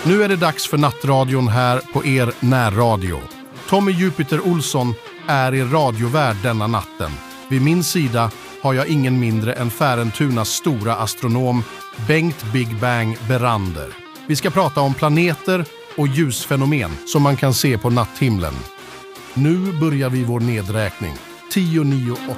Nu är det dags för nattradion här på er närradio. Tommy Jupiter Olsson är er radiovärd denna natten. Vid min sida har jag ingen mindre än Färentunas stora astronom Bengt Big Bang Berander. Vi ska prata om planeter och ljusfenomen som man kan se på natthimlen. Nu börjar vi vår nedräkning. 10, 9, 8.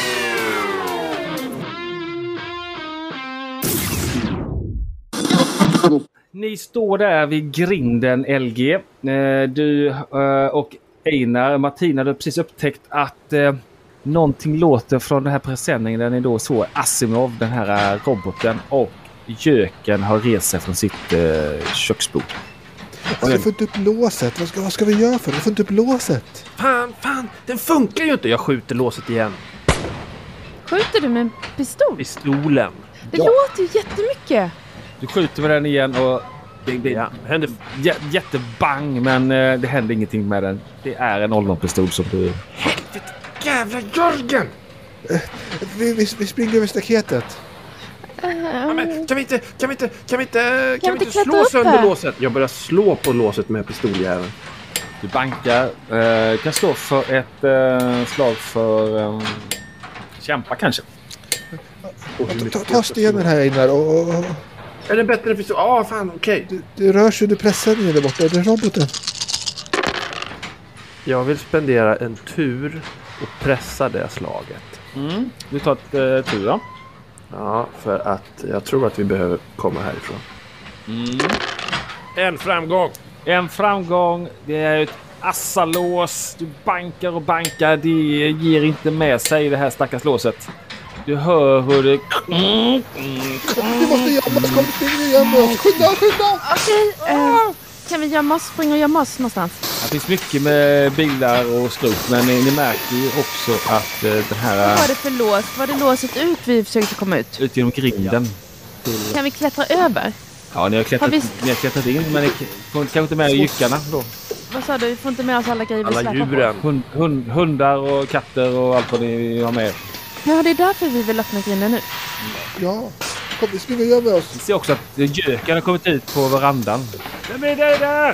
Ni står där vid grinden, LG. Du och Einar, Martina, du har precis upptäckt att någonting låter från den här presenningen där ni då såg Asimov, den här roboten, och göken har rest sig från sitt köksbord. Jag får inte upp låset. Vad ska vi göra för det? Jag får inte upp låset. Fan, den funkar ju inte. Jag skjuter låset igen. Skjuter du med en pistol? Pistolen. Det låter ju jättemycket. Du skjuter med den igen och det händer jättebang, men det händer ingenting med den. Det är en ollonpistol som du... Helvete, jävla Jörgen! Vi springer över staketet. Men, kan vi inte slå sönder låset? Jag börjar slå på låset med pistoljäveln. Du bankar. Kan slå för ett slag för kämpa kanske. Ta stenen här Einar och... Är det bättre än pistol? Fan, okej. Det rör sig, du pressar ner där borta. Det är roboten. Jag vill spendera en tur och pressa det slaget. Du tar ett tur då. Ja, för att jag tror att vi behöver komma härifrån. En framgång. Det är ett assalås. Du bankar och bankar. Det ger inte med sig det här stackars låset. Du hör hur det... Vi måste gömma oss. Kom, springa oss. Skynda! Okej, kan vi gömma oss? Springa och gömma oss någonstans? Det finns mycket med bilar och skrot, men ni märker ju också att den här... Vad var det för lås? Var det låset ut vi försökte komma ut? Ut genom grinden. Kan vi klättra över? Ja, ni har klättrat in, men ni får kanske inte med jyckarna då. Vad sa du? Vi får inte med oss alla grejer vi alla släpar djuren. på. Hundar och katter och allt vad ni har med. Ja, det är därför vi vill öppna grinden nu. Ja, kom, vi springer och gömmer oss. Vi ser också att göken har kommit ut på verandan. Vem är det där?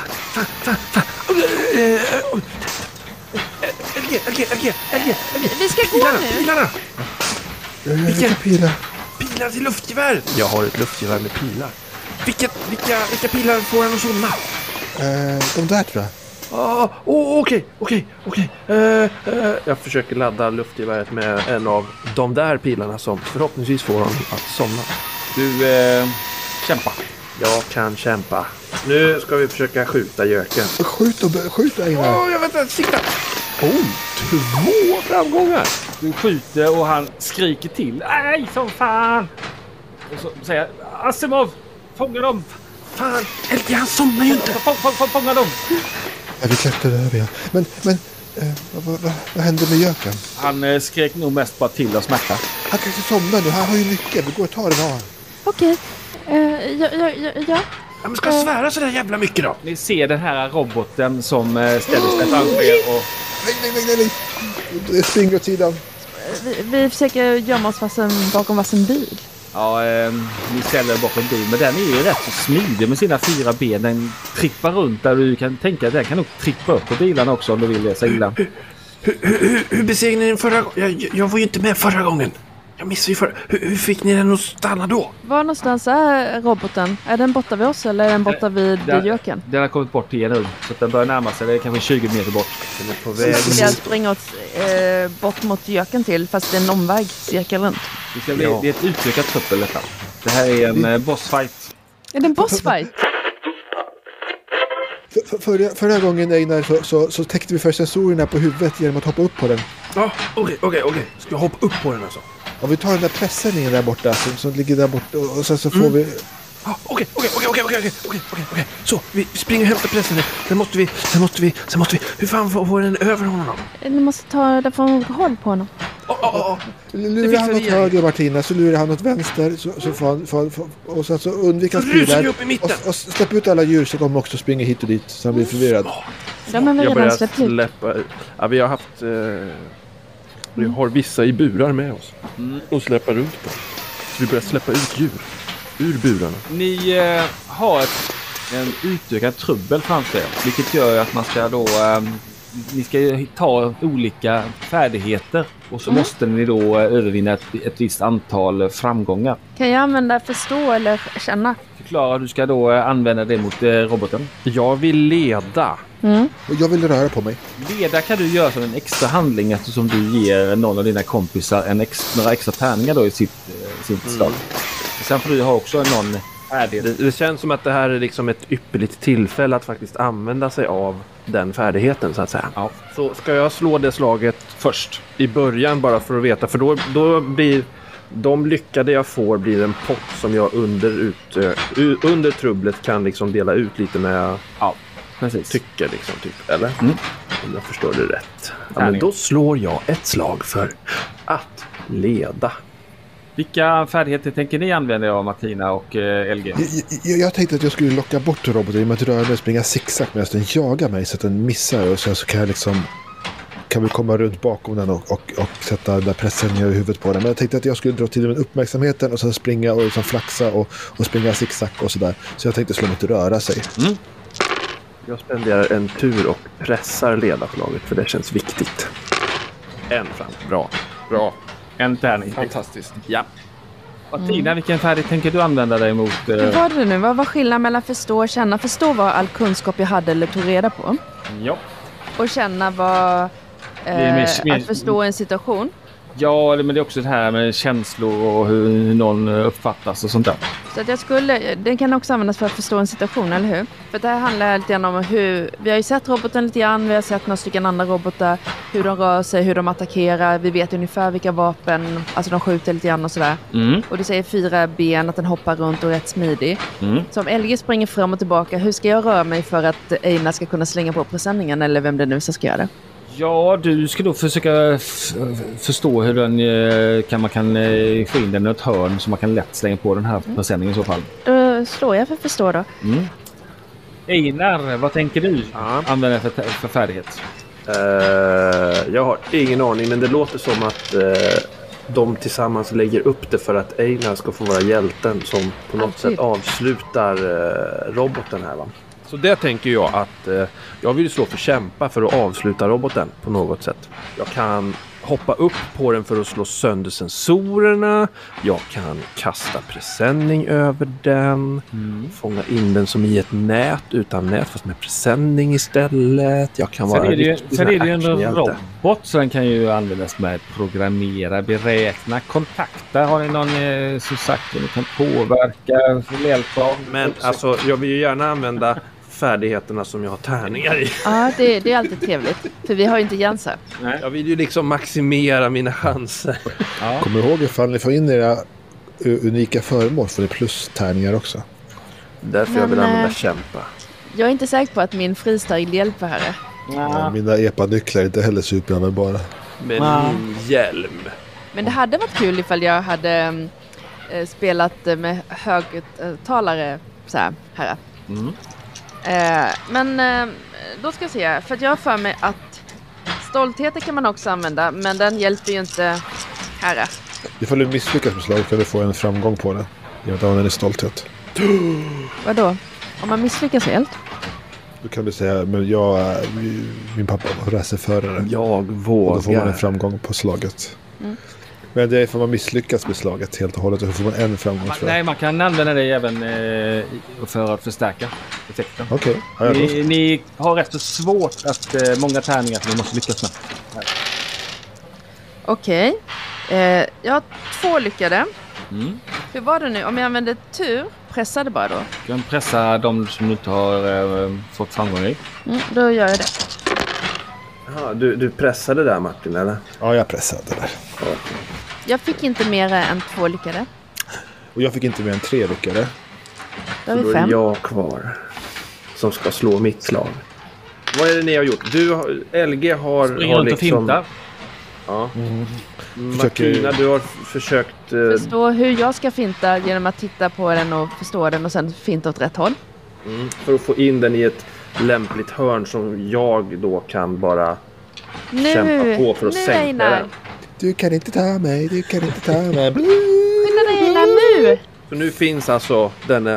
Vi ska gå nu. Pilarna! Vilka pilar? Pilar till luftgevär! Jag har ett luftgevär med pilar. Vilka pilar får han att somna? De där tror jag. Okej. Jag försöker ladda luftgeväret med en av de där pilarna som förhoppningsvis får honom att somna. Du kämpa. Jag kan kämpa. Nu ska vi försöka skjuta göken. Skjut Einar. Jag väntar, sikta! 2 framgångar! Du skjuter och han skriker till. Nej, som fan! Och så säger Asimov, fånga dem! Fan, LG, han somnar ju inte! Fånga dem! Ja, vi klättrar över, ja. Men vad hände med göken? Han skrek nog mest bara till och smärta. Han kanske somnar nu, han har ju nyckeln. Vi går och tar den av. Okej. Ja. Ja, men ska jag svära så där jävla mycket då? Ni ser den här roboten som ställer sig framför er och... Nej. Det springer åt sidan. Vi försöker gömma oss bakom varsin bil. Ja, ni ställer bakom bil, men den är ju rätt så smidig med sina 4 ben. Den trippar runt där, du kan tänka att den kan nog trippa upp på bilarna också om du vill läsa illa. Hur besegrade ni den förra gången? Jag var ju inte med förra gången. Jag missade ju förra. Hur fick ni den att stanna då? Var någonstans är roboten? Är den borta vid oss eller är den borta vid göken? Den har kommit bort till er nu, så att den börjar närma sig. Det är kanske 20 meter bort. Den är på väg. Så jag springer bort mot göken till, fast det är en omväg cirkel runt. Det är ett utökat truppel detta. Det här är en bossfight. Är det en bossfight? Förra gången Einar så täckte vi för sensorerna på huvudet genom att hoppa upp på den. Ja, okej. Ska jag hoppa upp på den alltså? Ja, vi tar den där pressningen där borta som ligger där borta och sen så får vi... Okej. Så, vi springer och hämtar pressen. Sen måste vi... Hur fan får den över honom? Ni måste ta det från håll på honom. Lurar han åt höger, Martina, så lurar han åt vänster så får han, och sen så undviker han pilar och släpper ut alla djur så de också springer hit och dit så han blir förvirrad. De har jag redan släppt ut. Släppa... Ja, vi har haft... Vi har vissa i burar med oss och släpper runt på. Så vi börjar släppa ut djur ur burarna. Ni har ett en utökad trubbel framför er. Vilket gör att man ska då... ni ska ju ta olika färdigheter och så måste ni då övervinna ett visst antal framgångar. Kan jag använda förstå eller känna? Förklara, du ska då använda det mot roboten. Jag vill leda. Och jag vill röra på mig. Leda kan du göra som en extra handling eftersom du ger någon av dina kompisar några extra tärningar då i sitt slag. Sen får du ha också någon färdighet. Det känns som att det här är liksom ett ypperligt tillfälle att faktiskt använda sig av den färdigheten så att säga. Ja. Så ska jag slå det slaget först i början bara för att veta, för då blir de lyckade jag får blir en pott som jag under trubblet kan liksom dela ut lite med Precis. tycker liksom typ, eller? Om jag förstår det rätt. Ja, men då slår jag ett slag för att leda. Vilka färdigheter tänker ni använda av Martina och LG? Jag tänkte att jag skulle locka bort roboten genom att röra mig och springa zigzag medan den jagar mig så att den missar och sen så kan jag liksom vi komma runt bakom den och sätta den där pressen i huvudet på den. Men jag tänkte att jag skulle dra till med uppmärksamheten och sen springa och liksom flaxa och springa zigzag och sådär. Så jag tänkte slå mig till röra sig. Jag spenderar en tur och pressar ledarslaget för det känns viktigt. En fram. Bra. En tärning. Fantastiskt. Ja. Martina, vilken färdighet tänker du använda dig mot? Hur var det nu? Vad var skillnaden mellan förstå och känna? Förstå var all kunskap jag hade eller tog reda på. Ja. Och känna var att förstå en situation. Ja, men det är också det här med känslor och hur någon uppfattas och sånt där. Så att den kan också användas för att förstå en situation, eller hur? För det här handlar lite grann om hur... Vi har ju sett roboten lite grann, vi har sett några stycken andra robotar, hur de rör sig, hur de attackerar. Vi vet ungefär vilka vapen, alltså de skjuter lite grann och sådär. Och du säger 4 ben, att den hoppar runt och är rätt smidig. Så om LG springer fram och tillbaka, hur ska jag röra mig för att Einar ska kunna slänga på presenningen eller vem det nu ska göra det? Ja, du ska då försöka förstå hur man kan få in den i ett hörn så man kan lätt slänga på den här presenningen i så fall. Då slår jag för förstå då. Einar, vad tänker du använda för färdighet? Jag har ingen aning, men det låter som att de tillsammans lägger upp det för att Einar ska få vara hjälten som på något sätt avslutar roboten här, va? Så det tänker jag att jag vill slå för kämpa för att avsluta roboten på något sätt. Jag kan hoppa upp på den för att slå sönder sensorerna. Jag kan kasta presenning över den. Fånga in den som i ett nät utan nät fast med presenning istället. Jag kan vara sen är det ju en robot så den kan ju användas med programmera, beräkna, kontakta. Har ni någon som sagt ni kan påverka hjälpa? Men alltså jag vill ju gärna använda färdigheterna som jag har tärningar i. Ja, det är alltid trevligt. För vi har ju inte Jansa. Jag vill ju liksom maximera mina chanser. Ja. Kommer ihåg ifall ni får in era unika föremål får ni plus tärningar också. Därför jag vill använda kämpa. Jag är inte säker på att min freestyle hjälper här. Ja, mina epa-nycklar är inte heller superanvändbara. Men min hjälm. Men det hade varit kul ifall jag hade spelat med högtalare så här. Men då ska jag se, för att jag har för mig att stoltheter kan man också använda, men den hjälper ju inte här. Ifall du misslyckas med slaget kan du få en framgång på det. Jag vet inte stolthet. Vadå? Om man misslyckas helt? Då kan du säga, men min pappa var racerförare. Jag vågar. Och då får man en framgång på slaget. Men det är för man misslyckas med slaget helt och hållet. Och så får man en framgång. Nej, man kan använda det även för att förstärka effekten. Okej. Ni har rätt så svårt att många tärningar som ni måste lyckas med. Okej. Jag har 2 lyckade. Hur var det nu? Om jag använder tur, pressade bara då? Du kan pressa de som du inte har fått framgång i. Då gör jag det. Jaha, du pressade där Martin, eller? Ja, jag pressade där. Jag fick inte mer än 2 lyckade. Och jag fick inte mer än 3 lyckade. Då har vi 5. Då är jag kvar som ska slå mitt slag. Vad är det ni har gjort? LG har springer runt och fintar. Ja. Martina, du har försökt... Förstå hur jag ska finta genom att titta på den och förstå den och sen finta åt rätt håll. För att få in den i ett lämpligt hörn som jag då kan bara kämpa på för att sänka den. Du kan inte ta mig, du kan inte ta mig. Skynda dig Einar nu! Så nu finns alltså denne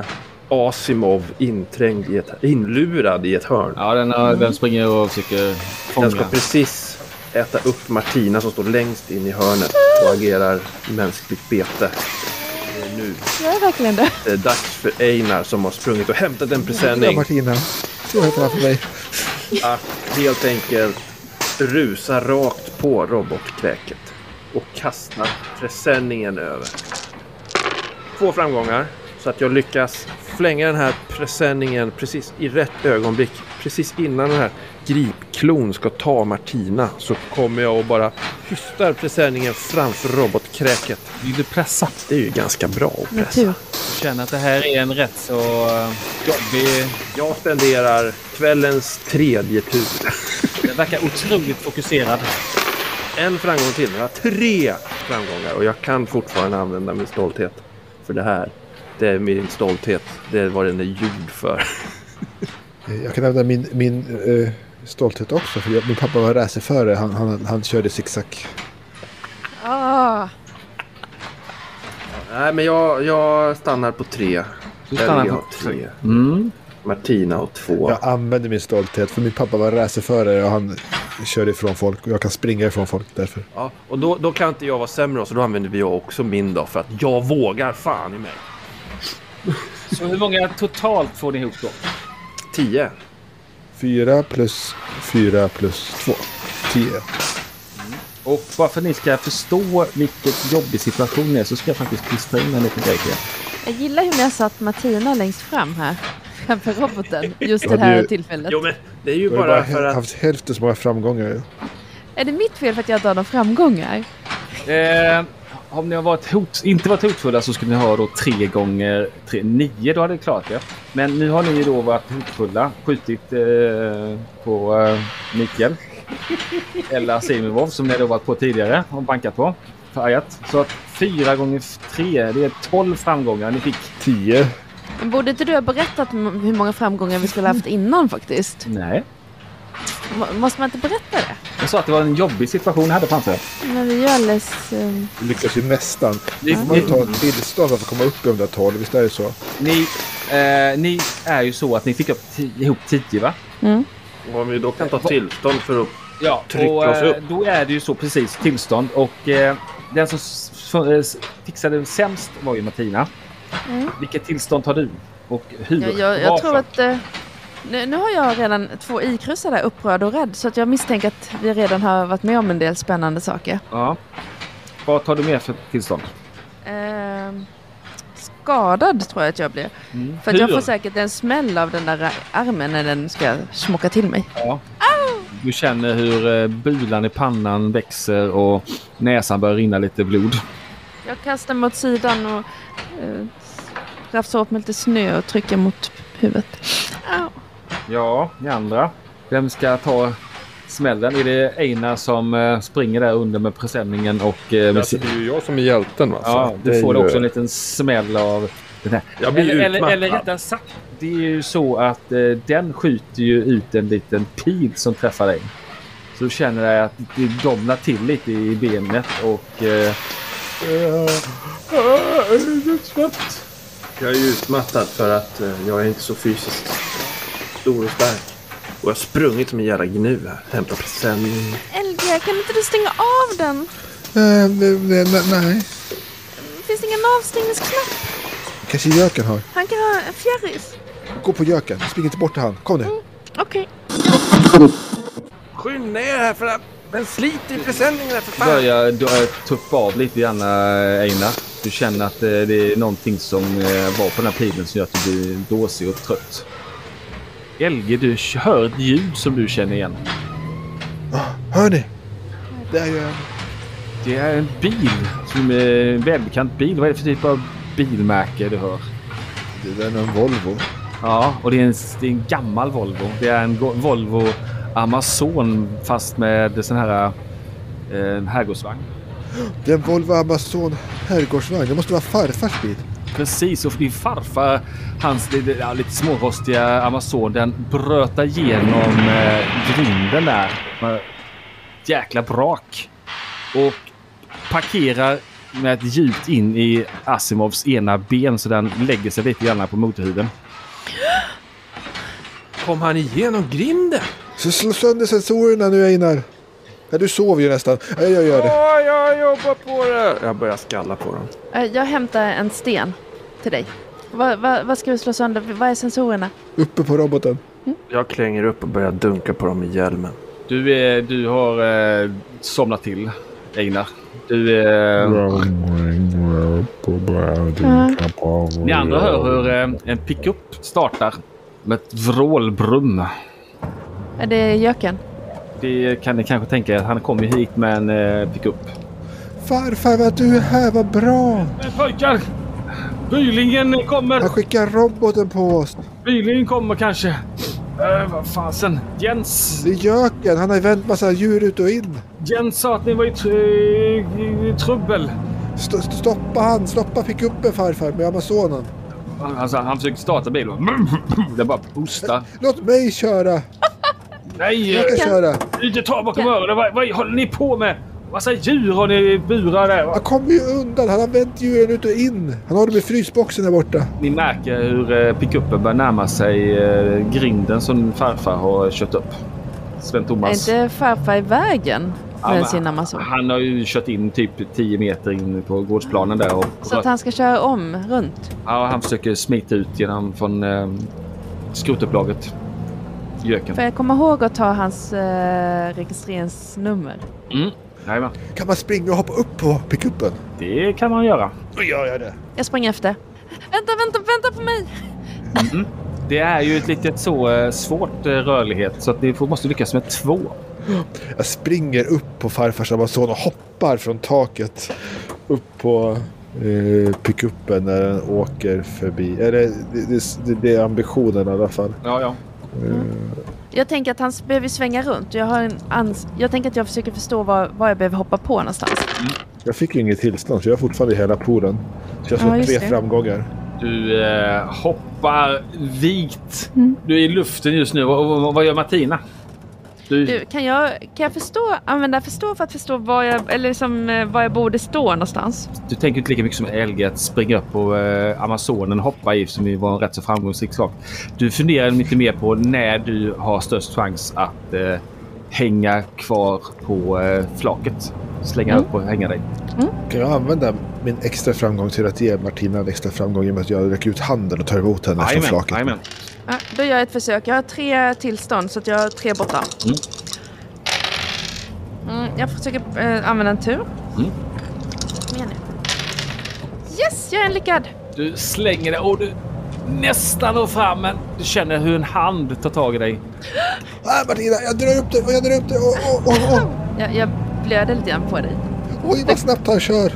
Asimov inlurad i ett hörn. Ja, den springer och försöker fånga. Den ska precis äta upp Martina som står längst in i hörnet och agerar mänskligt bete. Nu. Jag är verkligen det. Det är dags för Einar som har sprungit och hämtat en presenning. Ja, Martina. Så heter han för mig. Att helt enkelt rusa rakt på robotkräket och kasta presenningen över. 2 framgångar så att jag lyckas flänga den här presenningen precis i rätt ögonblick. Precis innan den här gripklon ska ta Martina så kommer jag och bara hystar presenningen framför robotkräket. Vill du pressa? Det är ju ganska bra att pressa. Tur. Du känner att det här är en rätt så jobbig... Jag spenderar kvällens 3:e tur. Den verkar otroligt fokuserad. En framgång till. Jag har 3 framgångar och jag kan fortfarande använda min stolthet. För det här, det är min stolthet. Det är vad den är gjord för. Jag kan använda min stolthet också. För min pappa var racerförare. Han körde zigzag. Ah, Nej, men jag stannar på 3. Du stannar Jag på har 3. 3. Martina och 2. Jag använde min stolthet. För min pappa var racerförare och han körde ifrån folk. Och jag kan springa ifrån folk därför. Ja, och då kan inte jag vara sämre. Så då använder vi också min då. För att jag vågar fan i mig. Så hur många totalt får ni ihop då? 10. 4 plus 4 plus 2. 10. Och bara för att ni ska förstå vilket jobbig situation det är så ska jag faktiskt klistra in en liten grej till er. jag gillar hur jag satt Martina längst fram här. Framför roboten. Just Ja, det här det- tillfället. Jo, men det är ju Jag har bara bara för att... haft hälften så många framgångar. Är det mitt fel för att jag inte har några framgångar? Om ni har inte varit hotfulla så skulle ni ha då 3 gånger 3, 9, då hade det klart det. Men nu har ni ju då varit hotfulla, skjutit på Mikael. Eller Asimov som ni då varit på tidigare och bankat på. Färgat. Så att 4 gånger 3, det är 12 framgångar ni fick. 10. Men borde inte du ha berättat hur många framgångar vi skulle ha haft innan faktiskt? Nej. Måste man inte berätta det? Jag sa att det var en jobbig situation jag hade framför er. Men vi är alldeles... Du lyckas ju nästan. Ni, Man ni, tar ett tillstånd för att komma upp i de där 12. Visst är det så? ni är ju så att ni fick ihop 10, va? Mm. Och om vi då kan ta tillstånd för att Ja, trycka och oss upp. då är det ju så precis tillstånd. Och den som fixade sämst var ju Martina. Mm. Vilket tillstånd har du? Och hur? Jag tror att... Nu har jag redan 2 ikryssar där, upprörd och rädd. Så att jag misstänker att vi redan har varit med om en del spännande saker. Ja. Vad tar du med för tillstånd? Skadad tror jag att jag blir. För att jag Hur? får säkert en smäll av den där armen när den ska smocka till mig. Ja. Du känner hur bulan i pannan växer och näsan börjar rinna lite blod. Jag kastar mig åt sidan och rafsar upp med lite snö och trycker mot huvudet. Au. Ja, ni andra. Vem ska ta smällen? Är det Einar som springer där under med presenningen och... Alltså, det är ju jag som är hjälten. Va? Ja, det du är får ju... också en liten smäll av den här. Jag blir utmattad. Eller rättare sagt, det är ju så att den skjuter ju ut en liten pil som träffar dig. Så du känner dig att det domnar till lite i benet och... Jag är ju utmattad för att jag är inte så fysiskt stor och stark. Och jag har sprungit som en jävla gnu här. Hämta presenning. LG, kan inte du stänga av den? Nej. Finns det ingen avstängningsknapp? Kanske Jöken har. Han kan ha en fjärris. Gå på Jöken. Spring inte bort till han. Kom nu. Okej. Skynda er här för att... Men slit i presenningen här för fan. Börjar tuppa av lite grann, Einar. Du känner att det är någonting som var på den här pilen som gör att du blir dåsig och trött. LG, du hör ett ljud som du känner igen. Hör ni? Det är ju en... Det är en bil, som är en välbekant bil. Vad är det för typ av bilmärke du hör? Det är en Volvo. Ja, och det är en gammal Volvo. Det är en Volvo Amazon fast med sån här herrgårdsvagn. Det är en Volvo Amazon herrgårdsvagn. Det måste vara farfars bil. Precis, och din farfar, hans lite smårostiga Amazon, den bröt igenom grinden där. Jäkla brak. Och parkerar med ett djupt in i Asimovs ena ben så den lägger sig lite grann på motorhuven. Kom han igenom grinden? Så slå sönder sensorerna nu, Einar. Ja, du sover ju nästan. Ja, jag gör det. Ja, jag jobbar på det. Jag börjar skalla på dem. Jag hämtar en sten till dig. Vad ska vi slå sönder? Vad är sensorerna? Uppe på roboten. Jag klänger upp och börjar dunka på dem i hjälmen. Du har somnat till, Einar. Ni andra hör hur en pickup startar med ett vrålbrum. Är det göken? Det kan ni kanske tänka att han kommer hit med en pickup. Farfar, vad du är här, vad bra. Men pojkar! Bylingen kommer! Han skickar roboten på oss. Bylingen kommer kanske. Vad fasen? Jens! Det är göken, han har vänt massa djur ut och in. Jens sa att ni var i trubbel. Stoppa pickuppen, farfar, med Amazonen. Alltså, han försöker starta bilen. Det bara hosta. Låt mig köra. Nej! Jag kan köra. Inte ta bakom öronen. Vad håller ni på med? Massa djur har ni burar där. Han kommer ju undan. Han har vänt djuren ut och in. Han har dem i frysboxen där borta. Ni märker hur pickuppen börjar närma sig grinden som farfar har kört upp. Sven Thomas. Är inte farfar i vägen med sin Amazon? Han har ju kört in typ 10 meter in på gårdsplanen där. Så att han ska köra om runt? Ja, han försöker smita ut från skrotupplaget. Göken. Får jag komma ihåg att ta hans registreringsnummer? Jajamän. Kan man springa och hoppa upp på pickuppen? Det kan man göra. Då gör jag det. Jag springer efter. Vänta på mig! Det är ju ett litet så svårt rörlighet så att ni måste lyckas med 2. Jag springer upp på farfars Amazon och hoppar från taket upp på pickuppen när den åker förbi. Det är ambitionen i alla fall. Ja. Jag tänker att han behöver svänga runt. Jag tänker att jag försöker förstå vad jag behöver hoppa på någonstans. Jag fick ju inget tillstånd så jag är fortfarande i hela poolen. Så jag får 3 framgångar. Du hoppar vikt. Du är i luften just nu. Vad gör Martina? Kan jag använda förstå för att förstå var jag borde stå någonstans? Du tänker inte lika mycket som LG att springa upp på Amazonen och hoppa i som var en rätt så framgångsrik sak. Du funderar lite mer på när du har störst chans att hänga kvar på flaket. Slänga upp och hänga dig. Kan jag använda min extra framgång till att ge Martina en extra framgång genom att jag räcker ut handen och tar emot henne från flaket? Amen. Ja, då gör jag ett försök. Jag har 3 tillstånd så att jag har 3 borta. Jag försöker använda en tur. Yes, jag är lyckad. Du slänger det och du nästan når fram, men du känner hur en hand tar tag i dig. Martina, jag drar upp det. Jag blöder lite grann på dig. Oj, vad snabbt han kör.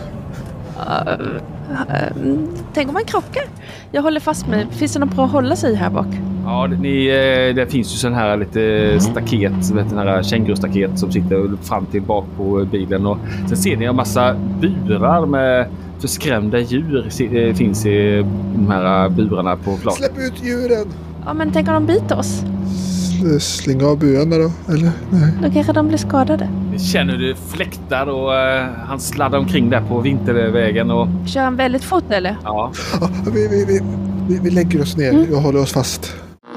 Tänk om man krockar. Jag håller fast mig. Finns det något bra att hålla sig här bak? Ja, det finns ju sån här lite staket, den här kängurustaket som sitter fram till bak på bilen. Och sen ser ni en massa burar med förskrämda djur finns i de här burarna på flaket. Släpp ut djuren! Ja, men tänk om de biter oss? Slinga av burarna då, eller? Nej. Då kanske de blir skadade. Känner du fläktar och han sladdar omkring där på vintervägen. Och... Kör han väldigt fort, eller? Ja. Vi lägger oss ner. Jag håller oss fast.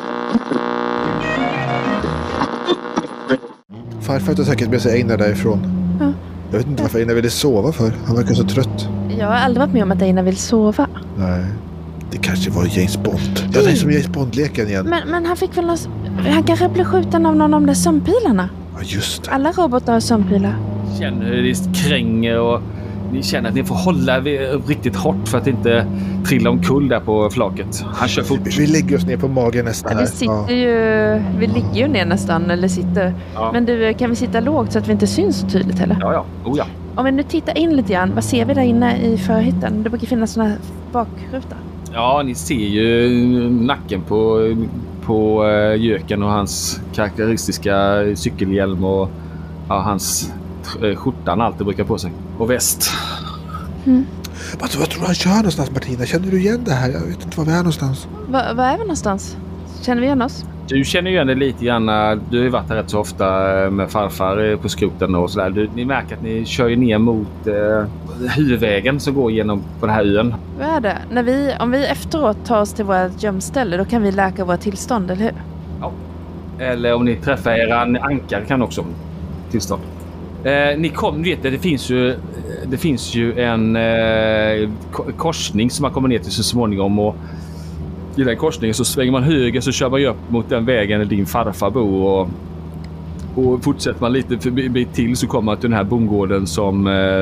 Farfar tar säkert med sig Einar därifrån. Ja. Jag vet inte varför Einar ville sova för. Han verkar så trött. Jag har aldrig varit med om att Einar vill sova. Nej. Det kanske var James Bond. Ja, det är som James Bond-leken igen. Men han fick väl han kanske blev skjuten av någon av de där sömnpilarna. Ja, just det. Alla robotar har sömnpilar. Känner hur det kränger och ni känner att ni får hålla riktigt hårt för att inte trilla omkull där på flaket. Han kör fort. Vi lägger oss ner på magen nästan. Ja, vi ligger ju ner nästan eller sitter. Ja. Men du, kan vi sitta lågt så att vi inte syns så tydligt heller? Ja. Ja. Om vi nu tittar in lite grann, vad ser vi där inne i förhytten? Det brukar finnas såna här bakruta. Ja, ni ser ju nacken på göken och hans karaktäristiska cykelhjälm och hans skjortan alltid brukar på sig. Och väst. Vad tror du han kör någonstans, Martina? Känner du igen det här? Jag vet inte var vi är någonstans. Var är vi någonstans? Känner vi igen oss? Du känner ju igen det lite grann. Du har ju varit här rätt så ofta med farfar på skroten och sådär. Ni märker att ni kör ju ner mot huvudvägen som går genom på den här ön. Vad är det? Om vi efteråt tar oss till vårt gömställe, då kan vi läka våra tillstånd, eller hur? Ja. Eller om ni träffar era ankar kan också tillstånd. Ni vet det finns ju en korsning som man kommer ner till så småningom, och i den korsningen så svänger man höger, så kör man upp mot den vägen där din farfar bor, och fortsätter man lite förbi till så kommer man till den här bondgården som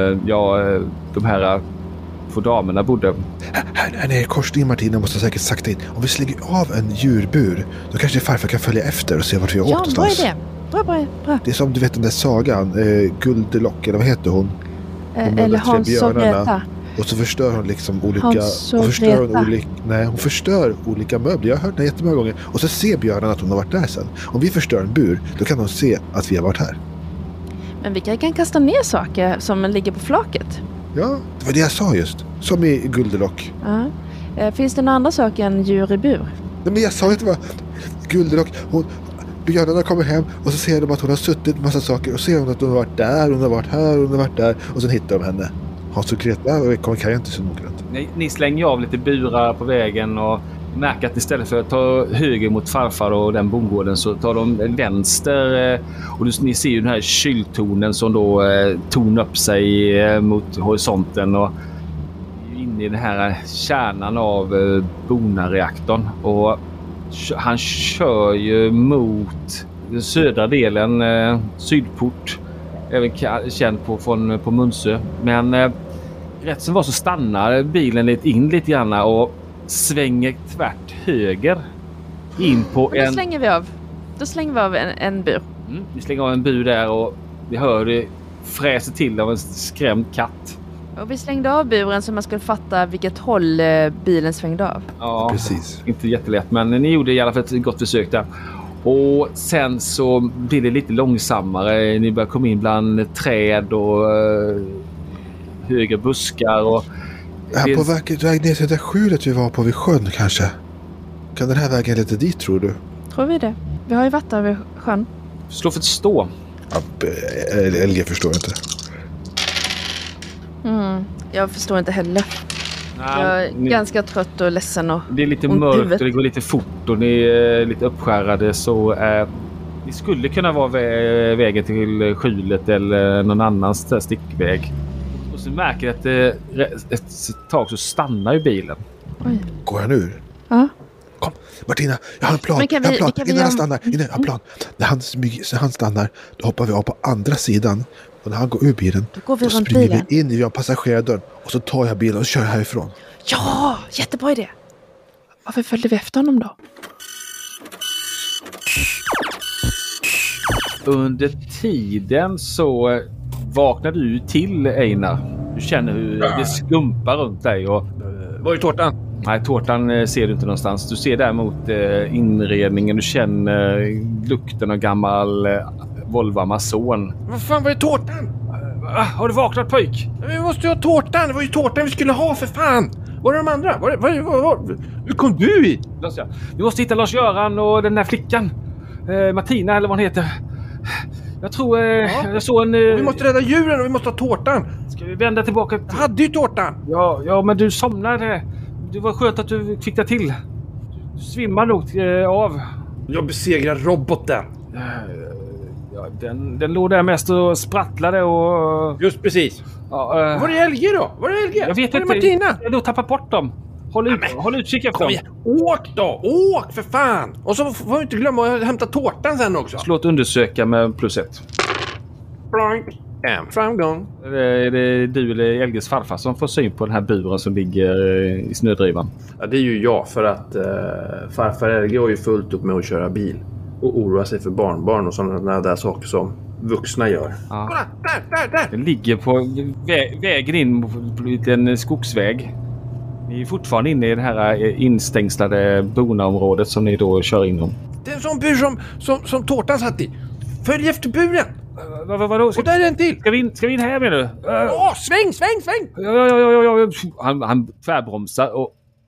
de här två damerna bodde. Här nere i korsningen, Martina, måste säkert sakta in. Om vi slänger av en djurbur, då kanske farfar kan följa efter och se vart vi har åkt någonstans. Ja, bra. Det är som du vet den där sagan, Guldelock, eller vad heter hon? Eller Hans och Greta. Och så förstör hon liksom olika... Hon förstör olika möbler. Jag har hört det jättemånga gånger. Och så ser björnen att hon har varit där sen. Om vi förstör en bur, då kan de se att vi har varit här. Men vi kan kasta ner saker som ligger på flaket. Ja, det var det jag sa just. Som i Guldelock. Finns det några andra saker än djur i bur? Nej, men jag sa att det var Guldelock. Björnarna kommer hem och så ser de att hon har suttit massa saker. Och ser hon att hon har varit där, hon har varit här, hon har varit där. Och sen hittar de henne. Hans och Greta kan jag inte så noggrant. Ni slänger av lite burar på vägen och märker att istället för att ta höger mot farfar och den bondgården så tar de vänster. Och ni ser ju den här kyltornen som då tornar upp sig mot horisonten och inne i den här kärnan av Bona-reaktorn. Och han kör ju mot den södra delen, Sydport. Även känd på Munsö. Men rätt som var så stannar bilen lite grann och svänger tvärt höger in på Då slänger vi av en bur. Vi slänger av en bur där och vi hör det fräser till av en skrämd katt. Och vi slängde av buren så man skulle fatta vilket håll bilen svängde av. Ja, precis. Inte jättelätt, men ni gjorde i alla fall ett gott försök där. Och sen så blir det lite långsammare. Ni börjar komma in bland träd och höga buskar. Och på väg ner till det skjulet vi var på vid sjön kanske. Kan den här vägen leda dit, tror du? Tror vi det? Vi har ju varit där vid sjön. Slå för att stå. Ja, LG förstår jag inte. Jag förstår inte heller. Jag är ganska trött och ledsen och det är lite mörkt och det går lite fort och ni är lite uppskärrade, så ni skulle kunna vara vägen till skjulet eller någon annans stickväg. Och så märker att ett tag så stannar ju bilen. Oj. Går han ur? Ja. Kom, Martina, jag har en plan. Innan han stannar. När han stannar, då hoppar vi av på andra sidan. Och när han går ur bilen, då springer vi in i passagerardörren. Och så tar jag bilen och kör härifrån. Ja, jättebra idé. Varför följde vi efter honom då? Under tiden så vaknar du till, Einar. Du känner hur det skumpar runt dig. Och var är tårtan? Nej, tårtan ser du inte någonstans. Du ser däremot inredningen. Du känner lukten av gammal Volvo Amazon. Vad fan, var är tårtan? Har du vaknat, pojk? Vi måste ju ha tårtan. Det var ju tårtan vi skulle ha, för fan. Var är de andra? Hur kom du hit? Vi måste hitta Lars-Göran och den där flickan. Martina eller vad hon heter. Jag tror jag såg en... Vi måste rädda djuren och vi måste ha tårtan. Ska vi vända tillbaka? Jag hade ju tårtan. Ja, men du somnade. Det var skönt att du fick det till. Du svimmar nog av. Jag besegrar roboten. Ja, den låg där mest och sprattlade och... Just precis. Ja, var är LG då? Var är LG? Jag vet inte. Martina? Jag har nog tappat bort dem. Håll utkik efter dem. Åk då! Åk för fan! Och så får vi inte glömma att hämta tårtan sen också. Slå ett undersöka med +1. Blank. Framgång. Är det du eller LGs farfar som får syn på den här buren som ligger i snödrivan? Ja, det är ju jag, för att farfar LG har ju fullt upp med att köra bil. Och oroa sig för barnbarn och sådana där saker som vuxna gör. Ja. Kolla, där! Den ligger på vägen in på en skogsväg. Ni är fortfarande inne i det här instängslade Bona-området som ni då kör in om. Det är en sån bur som tårtan satt i. Följ efter buren! Vadå? Och där är en till! Ska vi in här med nu? Sväng! Ja. Han tvärbromsar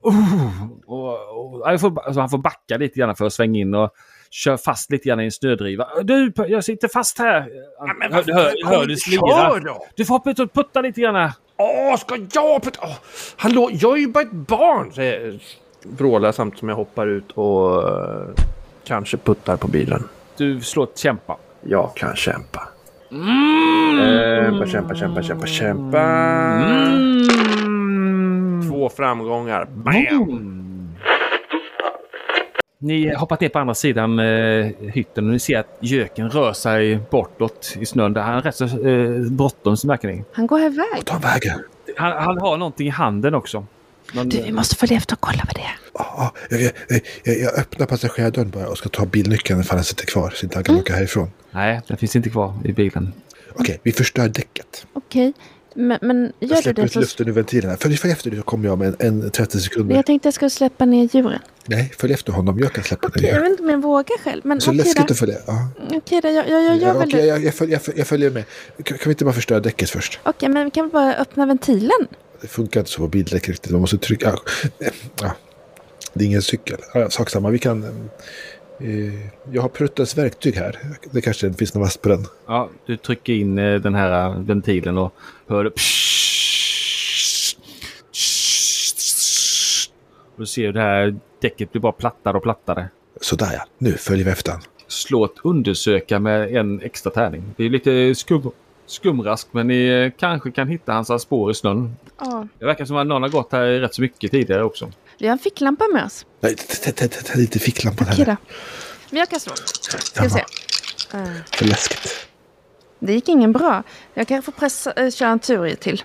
Så han får backa lite grann för att svänga in och kör fast lite grann i en snödriva. Du, jag sitter fast här. Hör du slira? Du får hoppa ut och putta lite grann. Ska jag putta? Hallå, jag är ju bara ett barn. Vrålar samtidigt som jag hoppar ut och kanske puttar på bilen. Du slår ett kämpa. Jag kan kämpa. Kämpa. 2 framgångar. Bam! Ni har hoppat ner på andra sidan hytten och ni ser att göken rör sig bortåt i snön. Där han är rätt så bråttom, så märker ni. Han går iväg. Ta vägen. Han har någonting i handen också. Du, vi måste följa efter och kolla vad det är. Jag öppnar passagerardörren bara och ska ta bilnyckeln ifall den sitter kvar så inte han kan åka härifrån. Nej, den finns inte kvar i bilen. Okej, vi förstör däcket. Okej, men Jag gör du släpper det ut så... luften ur ventilerna. Följ efter nu så kommer jag med en 30 sekunder. Jag tänkte jag skulle släppa ner djuren. Nej, följ efter honom. Jag kan släppa Okej, jag vet inte om jag vågar själv. Men så okej läskigt då. att följa. Ja. Okej då, jag gör väl det. Jag följer med. Kan vi inte bara förstöra däcket först? Okej, men vi kan väl bara öppna ventilen. Det funkar inte så på bildäck riktigt. Man måste trycka. Ja. Det är ingen cykel. Ja, sak samma. Vi kan... jag har Pruttens verktyg här. Det kanske finns någon vass på den. Ja, du trycker in den här ventilen och hör det. Och du ser det här däcket blir bara plattare och plattare. Sådär ja. Nu följer vi efter han. Slå ett undersöka med en extra tärning. Det är lite skumrask, men ni kanske kan hitta hans spår i snön. Ja. Det verkar som att någon har gått här rätt så mycket tidigare också. Vi har en ficklampa med oss. Nej, ta lite ficklampan Okej här. då. Men jag kan slå. Ska vi se. För läskigt. Det gick ingen bra. Jag kan få köra en tur till.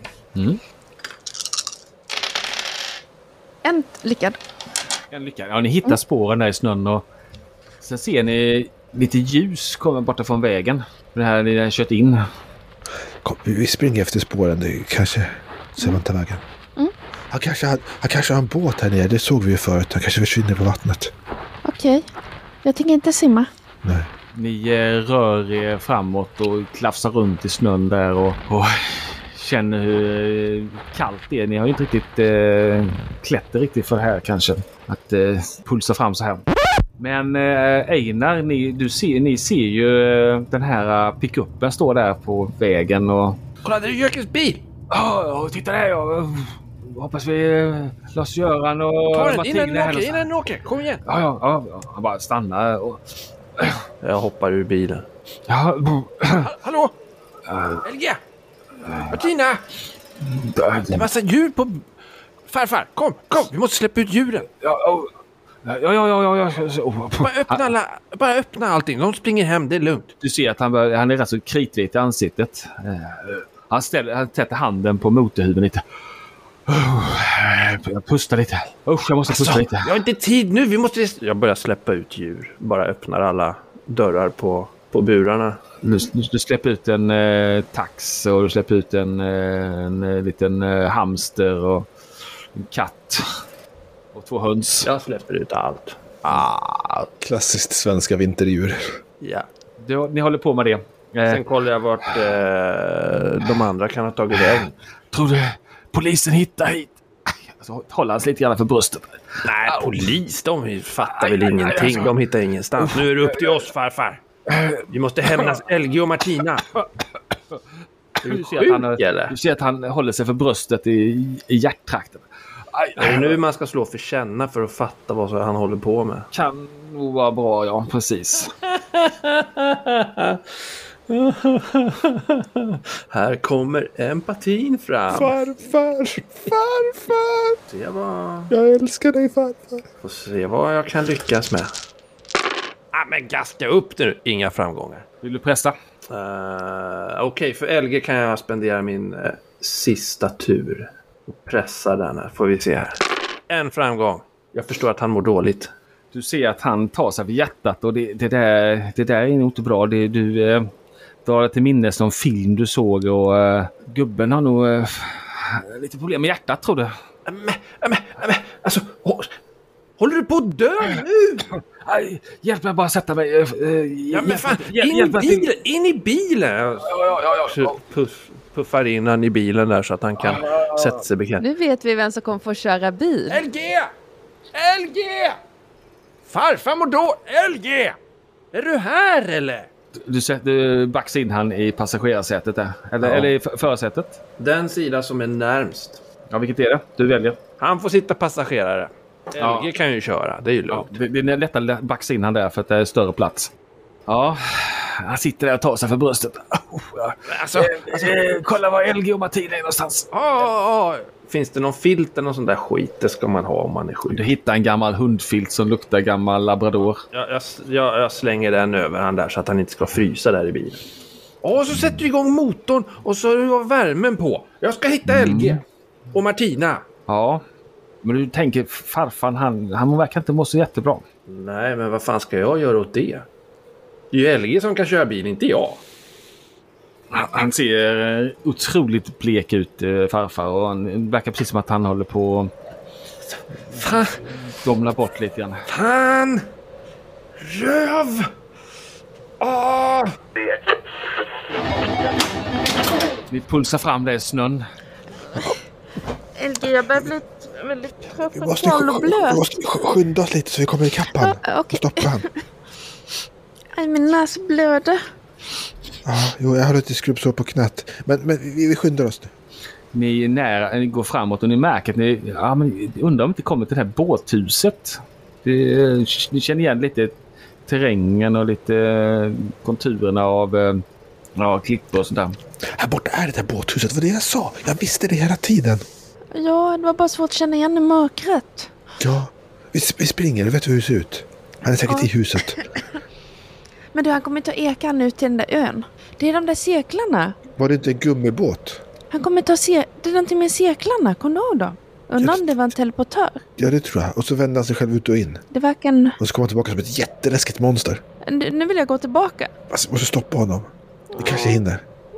En lyckad. En lycka. Ja, ni hittar spåren där i snön och sen ser ni lite ljus komma borta från vägen. Det här ni har kört in. Kom, vi springer efter spåren. Det kanske ser man ta vägen. Han kanske har en båt här nere. Det såg vi ju förut. Han kanske försvinner på vattnet. Okej. Jag tänker inte simma. Nej. Ni rör er framåt och klafsar runt i snön där och känner hur kallt det är. Ni har ju inte riktigt klätt riktigt för det här kanske. Att pulsa fram så här. Men Einar, ni ser ju den här pickuppen står där på vägen och... Kolla, det är Jökens bil! Ja, titta där! Jag hoppas vi Lars-Göran och... Ta den Martin innan den åker! Kom igen! Ja. Han bara stannar och... Jag hoppar ur bilen. Ja, Hallå! LG! Martina! Det är massa djur på... Farfar, kom! Vi måste släppa ut djuren. Ja. Bara öppna allting. De springer hem, det är lugnt. Du ser att han är rätt så kritvit i ansiktet. Han sätter handen på motorhuven lite. Jag pustar lite. Jag måste pusta lite. Jag har inte tid nu, vi måste... Jag börjar släppa ut djur. Bara öppnar alla dörrar på burarna. Du släpper ut en tax och du släpper ut en liten hamster och en katt och 2 höns. Jag släpper ut allt. Klassiskt svenska vinterdjur. Ja. Ni håller på med det. Sen kollar jag vart de andra kan ha tagit vägen. Tror du polisen hittar hit? Så håller han lite grann för bröstet. Nej, polis, de fattar väl ingenting. De hittar ingenstans. Nu är det upp till oss, farfar. Vi måste hämnas LG och Martina. Du ser att han håller sig för bröstet i hjärttrakten. Är det nu man ska slå för känna för att fatta vad han håller på med? Kan nog vara bra, ja, precis. Här kommer empatin fram. Farfar! Se vad... Jag älskar dig, farfar. Får se vad jag kan lyckas med. Men gaska upp det nu. Inga framgångar. Vill du pressa? Okej, för LG kan jag spendera min sista tur. Och pressa den här, får vi se här. En framgång. Jag förstår att han mår dåligt. Du ser att han tar sig vid hjärtat och det där är nog inte bra. Du drar till minnes någon film du såg och gubben har nog lite problem med hjärtat, tror du. Men, alltså, håller du på att dö nu? Hjälp mig bara sätta mig. In i bilen! Ja. puffar in han i bilen där så att han kan sätta sig bekvämt. Nu vet vi vem som kommer få köra bil. LG! Farfar mår då! LG! Är du här eller? Du baxar in han i passagerarsätet där. Eller i förarsätet. Den sida som är närmst. Ja, vilket är det? Du väljer. Han får sitta passagerare. LG kan ju köra, det är ju lugnt. Ja, det är lättare att baxa in han där för att det är större plats. Ja, han sitter där och tar sig för bröstet. Kolla var LG och Martina är någonstans. Finns det någon filt eller någon sån där skit? Det ska man ha om man är sjuk. Du hittar en gammal hundfilt som luktar gammal labrador. Jag slänger den över han där så att han inte ska frysa där i bilen. Så sätter du igång motorn och så har värmen på. Jag ska hitta LG och Martina. Ja, men du tänker farfan, han verkar inte må så jättebra. Nej, men vad fan ska jag göra åt det? Det är ju LG som kan köra bil, inte jag. Han ser otroligt blek ut, farfar. Och han verkar precis som att han håller på att domla bort lite grann. Fan! Röv! Vi pulsar fram det i snön. LG, jag börjar bli väldigt trött Vi och måste kall och blöt. skynda oss lite så vi kommer ikapp han. Okej. Stoppa han. Aj, min näsa blöder. Jag har lite skrubbsår på knät. Men vi skyndar oss nu. Ni går framåt och ni märker att ni undrar om inte kommer till det här båthuset. Ni känner igen lite terrängen och lite konturerna av klippor och sånt där. Här borta är det här båthuset. Vad det jag sa? Jag visste det hela tiden. Ja, det var bara svårt att känna igen i mörkret. Ja, vi springer. Du vet hur det ser ut. Han är säkert i huset. Men du, han kommer ta ekan ut till den där ön. Det är de där cirklarna. Var det inte en gummibåt? Han kommer det är någonting med cirklarna. Kom du ihåg då? Undrar om det var en teleportör. Ja, det tror jag. Och så vänder han sig själv ut och in. Det verkar en... Och så kommer han tillbaka som ett jätteläskigt monster. Nu vill jag gå tillbaka. Alltså, måste stoppa honom. Vi kanske hinner.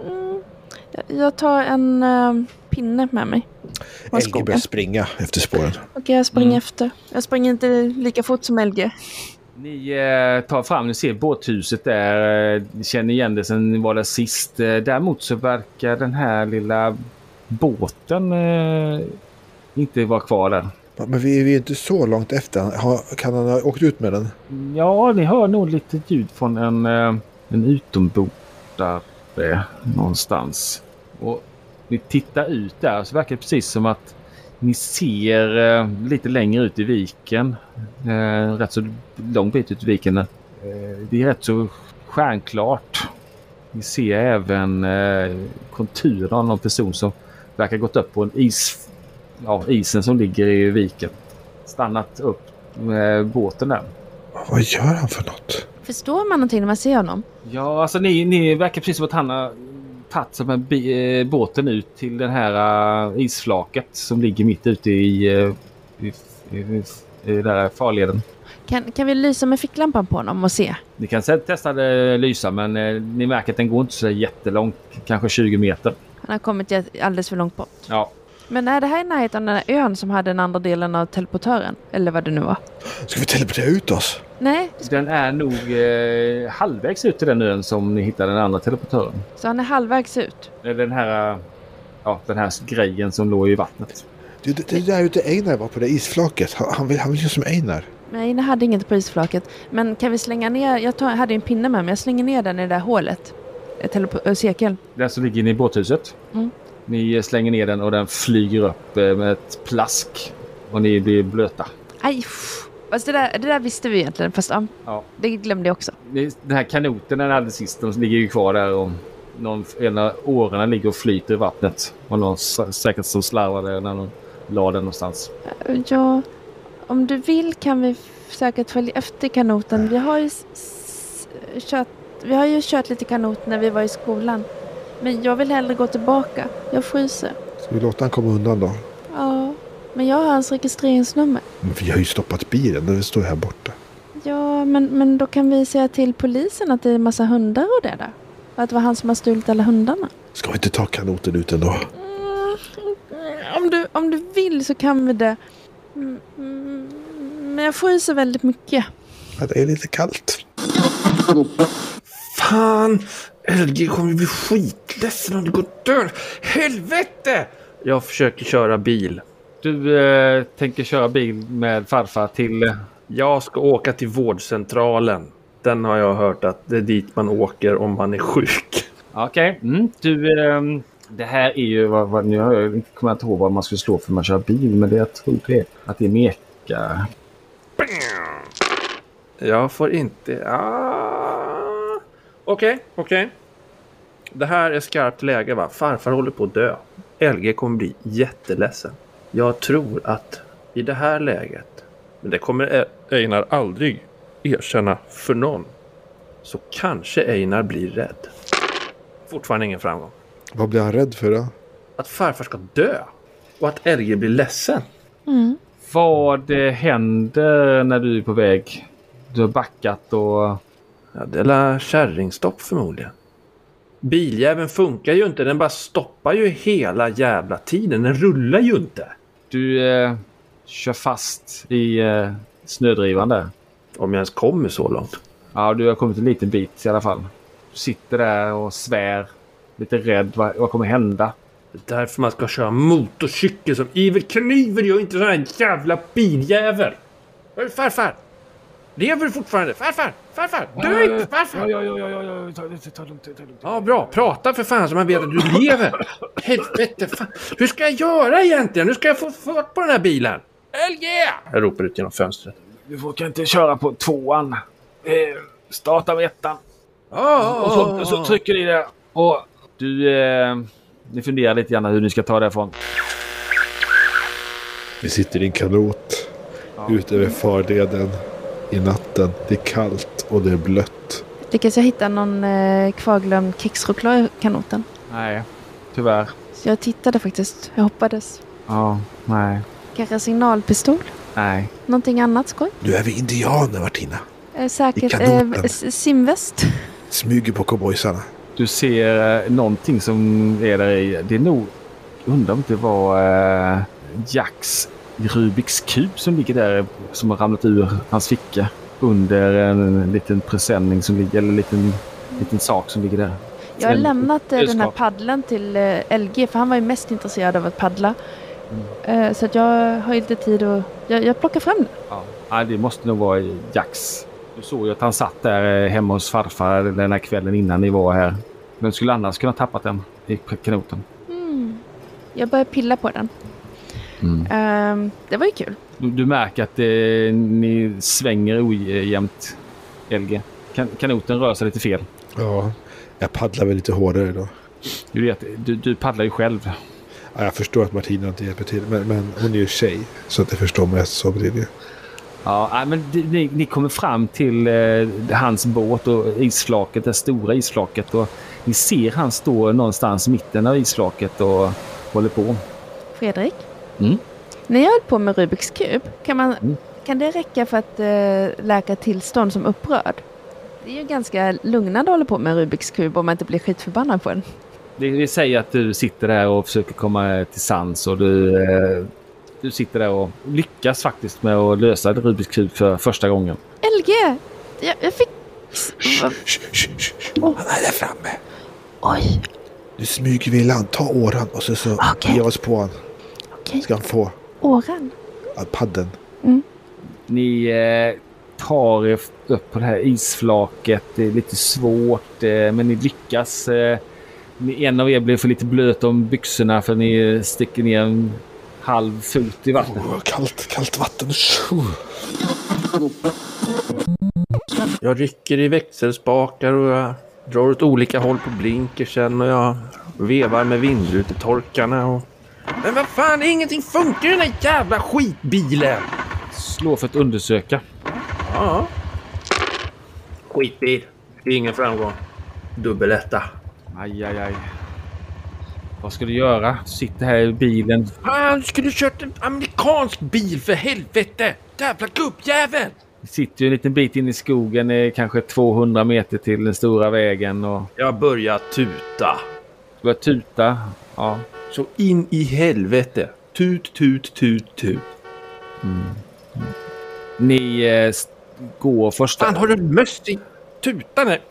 Jag tar en pinne med mig. LG börjar springa efter spåren. Okej, jag springer efter. Jag springer inte lika fort som LG. Ni tar fram, ni ser båthuset där. Ni känner igen det sen var det sist. Däremot så verkar den här lilla båten inte vara kvar där. Men vi är inte så långt efter. Kan han ha åkt ut med den? Ja, ni hör nog lite ljud från en utombordare någonstans. Och ni tittar ut där så verkar det precis som att ni ser lite längre ut i viken. Rätt så lång bit ut i viken. Det är rätt så stjärnklart. Ni ser även konturen av någon person som verkar gått upp på en isen som ligger i viken. Stannat upp med båten där. Vad gör han för något? Förstår man någonting när man ser honom? Ja, alltså ni verkar precis som att han har tagit som en båten ut till den här isflaket som ligger mitt ute i där farleden. Kan vi lysa med ficklampan på honom och se? Ni kan testa lysa, men ni märker att den går inte så jättelångt, kanske 20 meter. Han har kommit alldeles för långt bort. Ja. Men är det här i närheten av den här ön som hade den andra delen av teleportören? Eller vad det nu var? Ska vi teleportera ut oss? Nej. Den är nog halvvägs ut till den ön som ni hittade den andra teleportören. Så han är halvvägs ut? Den här grejen som låg i vattnet. Det där ute Einar var på det isflaket. Han vill ju som Einar. Nej, Einar hade inget på isflaket. Men kan vi slänga ner... Jag hade en pinne med mig. Jag slänger ner den i det där hålet. Cirkeln. Den som ligger inne i båthuset. Mm. Ni slänger ner den och den flyger upp med ett plask. Och ni blir blöta. Aj, fast det där visste vi egentligen. Fast det glömde jag också. Den här kanoten, den alldeles sist, de ligger ju kvar där. Och en av årarna ligger och flyter i vattnet. Och någon säkert som slarvade när de la den någonstans. Ja, om du vill kan vi säkert följa efter kanoten. Vi har ju kört lite kanot när vi var i skolan. Men jag vill hellre gå tillbaka. Jag fryser. Ska vi låta han komma undan då? Ja, men jag har hans registreringsnummer. Men vi har ju stoppat bilen. Den står här borta. Ja, men då kan vi säga till polisen att det är en massa hundar och det där. Att det var han som har stulit alla hundarna. Ska vi inte ta kanoten ut ändå? Om du vill så kan vi det. Men jag fryser väldigt mycket. Ja, det är lite kallt. Fan! LG kommer bli skitledsen om det går dörr. Helvete! Jag försöker köra bil. Du tänker köra bil med farfar till... Jag ska åka till vårdcentralen. Den har jag hört att det är dit man åker om man är sjuk. Okej. Det här är ju... nu har jag inte kommit ihåg vad man skulle slå för man kör bil. Men det jag tror det är att det är meka. Jag får inte... Okej. Det här är skarpt läge, va? Farfar håller på att dö. LG kommer bli jätteledsen. Jag tror att i det här läget, men det kommer Einar aldrig erkänna för någon, så kanske Einar blir rädd. Fortfarande ingen framgång. Vad blir han rädd för då? Att farfar ska dö. Och att LG blir ledsen. Vad händer när du är på väg? Du har backat och... Ja, det är kärringstopp förmodligen. Biljäveln funkar ju inte. Den bara stoppar ju hela jävla tiden. Den rullar ju inte. Du kör fast i snödrivan där. Om jag ens kommer så långt. Ja, du har kommit en liten bit i alla fall. Du sitter där och svär. Lite rädd. Vad kommer hända? Det är därför man ska köra motorcykel som Iver Kniver och inte sån här jävla biljävel. Farfar! Lever du fortfarande? Farfar! Dö inte, farfar! Ta lugnt. Ja, bra. Prata för fan så man vet att du lever. Helvete, fan. Hur ska jag göra egentligen? Hur ska jag få fart på den här bilen? LG! Jag ropar ut genom fönstret. Du kan inte köra på 2:an. Starta med 1:an. Och så trycker ni där. Och ni funderar lite grann hur ni ska ta det ifrån. Vi sitter i en kanot ut över farleden i natten. Det är kallt och det är blött. Lyckas jag hitta någon kvarglömd kexchoklad i kanoten? Nej, tyvärr. Så jag tittade faktiskt. Jag hoppades. Ja, nej. Kanske signalpistol? Nej. Någonting annat skoj? Nu är vi indianer, Martina. Säkert simväst. Smyger på cowboysarna. Du ser någonting som är där i. Det är nog... Undrar om det var Jacks Rubiks kub som ligger där. Som har ramlat ur hans ficka. Under en liten presenning som ligger... Eller liten sak som ligger där. Jag har lämnat den här paddeln till LG. För han var ju mest intresserad av att paddla. Så att jag har inte tid att... Jag plockar fram den. Ja, det måste nog vara Jacks. Du såg ju att han satt där hemma hos farfar den här kvällen innan ni var här. Men skulle annars kunna tappat den i kanoten. Jag börjar pilla på den. Det var ju kul. Du märker att ni svänger ojämnt, LG. Kanoten rör sig lite fel. Ja, jag paddlar väl lite hårdare då. Du vet, du paddlar ju själv. Ja, jag förstår att Martina inte hjälper till. Men hon är ju tjej. Så att jag förstår mig så blir det. Ja, men ni kommer fram till hans båt och isflaket, det stora isflaket. Och ni ser han stå någonstans i mitten av isflaket och håller på. Fredrik? När jag höll på med Rubiks kub, kan det räcka för att läka tillstånd som upprörd? Det är ju ganska lugnande att hålla på med Rubiks kub om man inte blir skitförbannad på den. Det säger att du sitter där och försöker komma till sans och du sitter där och lyckas faktiskt med att lösa Rubiks kub för första gången. LG! Jag fick... Han är där framme. Oj. Nu smyger vi i land. Ta åran och så ger oss på han. Ska han få... Åran? Padden. Ni tar upp på det här isflaket. Det är lite svårt men ni lyckas. En av er blev för lite blöt om byxorna för ni sticker ner en halv fot i vattnet. Kallt vatten. Jag rycker i växelspakar och jag drar åt olika håll på blinkersen och jag vevar med vindrutetorkarna och... Men vad fan, ingenting funkar i den här jävla skitbilen! Slå för att undersöka. Ja. Skitbil. Ingen framgång. Dubbeletta. Aj. Vad ska du göra? Du sitter här i bilen. Fan, du skulle kört en amerikansk bil för helvete! Jävla gubbjävel! Du sitter ju en liten bit in i skogen, kanske 200 meter till den stora vägen. Och... Jag börjar tuta. Du börjar tuta, ja. Så in i helvete. Tut. Ni går första... Fan, har du möss i? tutan här.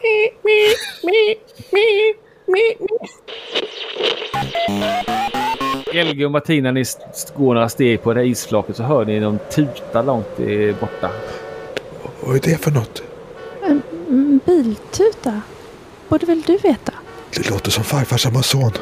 LG och Martina, ni går några steg på det här isflaket så hör ni någon tuta långt borta. Vad är det för något? En biltuta? Borde väl du veta? Det låter som farfars Amazon.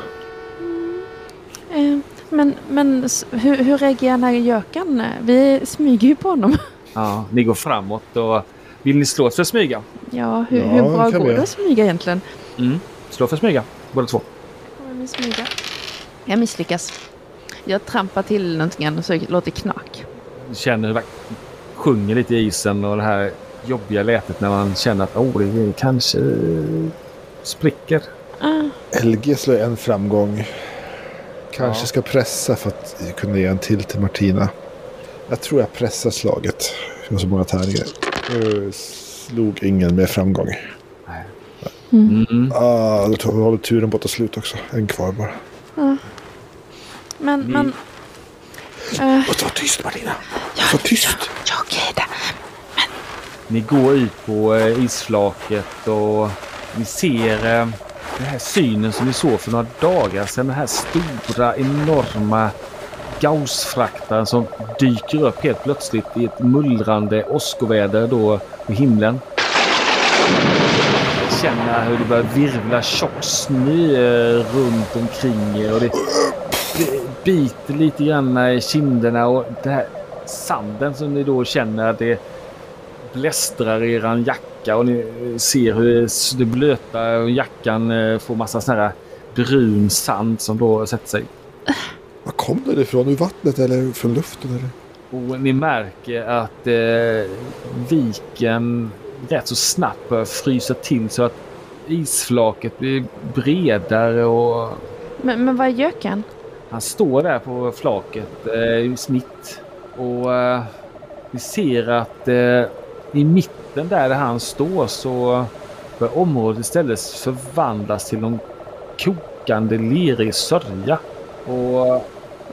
Men hur reagerar den här gökan? Vi smyger ju på honom. Ja, ni går framåt och vill ni slå för smyga? Ja, hur bra kan går vi. det att smyga egentligen? Slå för smyga, båda två. Kommer vi smyga? Jag misslyckas. Jag trampar till någonting och så låter knak. Du känner hur det sjunger lite i isen och det här jobbiga lätet när man känner att det kanske spricker. LG slår en framgång. Kanske ska pressa för att kunna ge en till Martina. Jag tror jag pressar slaget. Jag har så många tärningar. Slog ingen med framgång. Då håller turen på att ta slut också. En kvar bara. Men Var tyst, Martina. Var tyst. okej då. Ni går ut på isflaket och ni ser den här synen som ni såg för några dagar sedan. Den här stora, enorma Gauss-fraktaren som dyker upp helt plötsligt i ett mullrande åskoväder då på himlen. Känner hur det börjar virvla tjock snö runt omkring er och det biter lite grann i kinderna och det här sanden som ni då känner det blästrar i eran jacka och ni ser hur det blöta jackan får massa sån här brun sand som då sätter sig. Var kom det ifrån? Ur vattnet eller från luften? Eller? Och ni märker att viken rätt så snabbt börjar frysa till så att isflaket blir bredare och... Men vad är göken? Han står där på flaket i smitt och vi ser att i mitten där han står så börjar området istället förvandlas till någon kokande lerig sörja. Och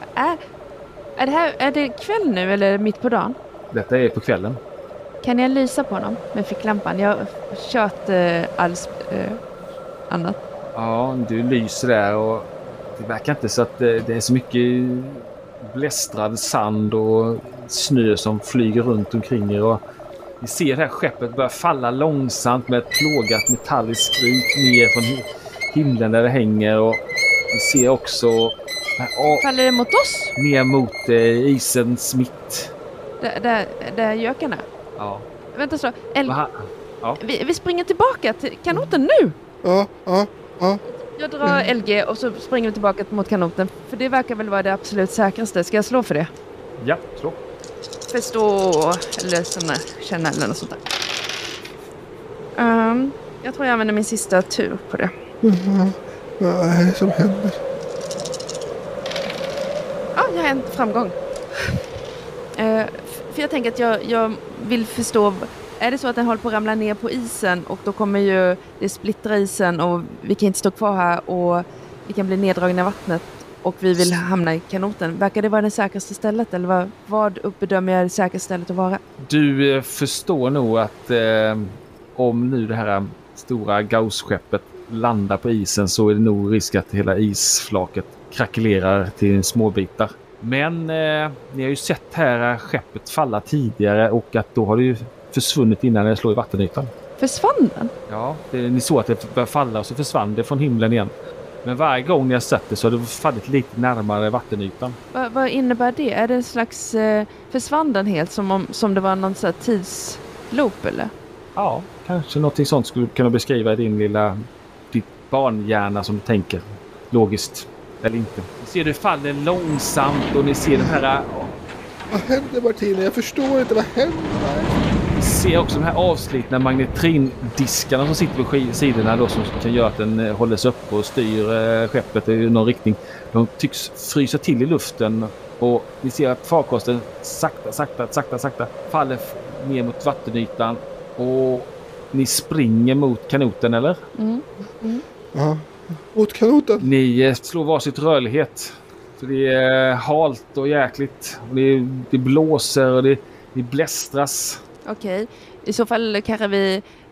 Är det kväll nu eller mitt på dagen? detta är på kvällen. Kan jag lysa på honom med ficklampan? Jag har kört alls annat. Ja, du lyser där och det verkar inte så att det är så mycket blästrad sand och snö som flyger runt omkring er. Och vi ser det här skeppet börja falla långsamt med ett plågat metalliskt skrik ner från himlen där det hänger. Och vi ser också Faller det mot oss? ner mot isens mitt. Där göken är. Ja. Vänta så. Ja. Vi springer tillbaka till kanoten nu. Ja. Jag drar LG och så springer vi tillbaka mot kanoten. För det verkar väl vara det absolut säkraste. Ska jag slå för det? Ja, slå. Förstå eller såna känna eller något sånt där. Jag tror jag använder min sista tur på det. Vad är det som händer? Ja, jag har en framgång. För jag tänker att jag vill förstå. Är det så att den håller på att ramla ner på isen och då kommer ju det splittra isen och vi kan inte stå kvar här och vi kan bli neddragna i vattnet och vi vill hamna i kanoten. Verkar det vara det säkraste stället eller vad bedömer jag det säkraste stället att vara? Du förstår nog att om nu det här stora Gauss-skeppet landar på isen så är det nog risk att hela isflaket krackelerar till småbitar. Men ni har ju sett här skeppet falla tidigare och att då har det ju försvunnit innan det slår i vattenytan. Försvann den? Ja, ni såg att det började falla och så försvann det från himlen igen. Men varje gång ni har sett det så har det fallit lite närmare vattenytan. Vad innebär det? Är det en slags försvann den helt som det var någon sån här tidsloop eller? Ja, kanske någonting sånt skulle kunna beskriva i ditt barnhjärna som tänker logiskt eller inte. Ni ser det faller långsamt och ni ser den här... Vad händer, Martina? Jag förstår inte. Vad händer? Ni ser också de här avslitna magnetrindiskarna som sitter på sidorna då, som kan göra att den hålls upp och styr skeppet i någon riktning. De tycks frysa till i luften och ni ser att farkosten sakta faller ner mot vattenytan och ni springer mot kanoten, eller? Ja, mot kanoten. Ni slår varsitt rörlighet. Så det är halt och jäkligt. Och det blåser och det blästras. Okej. I så fall kanske vi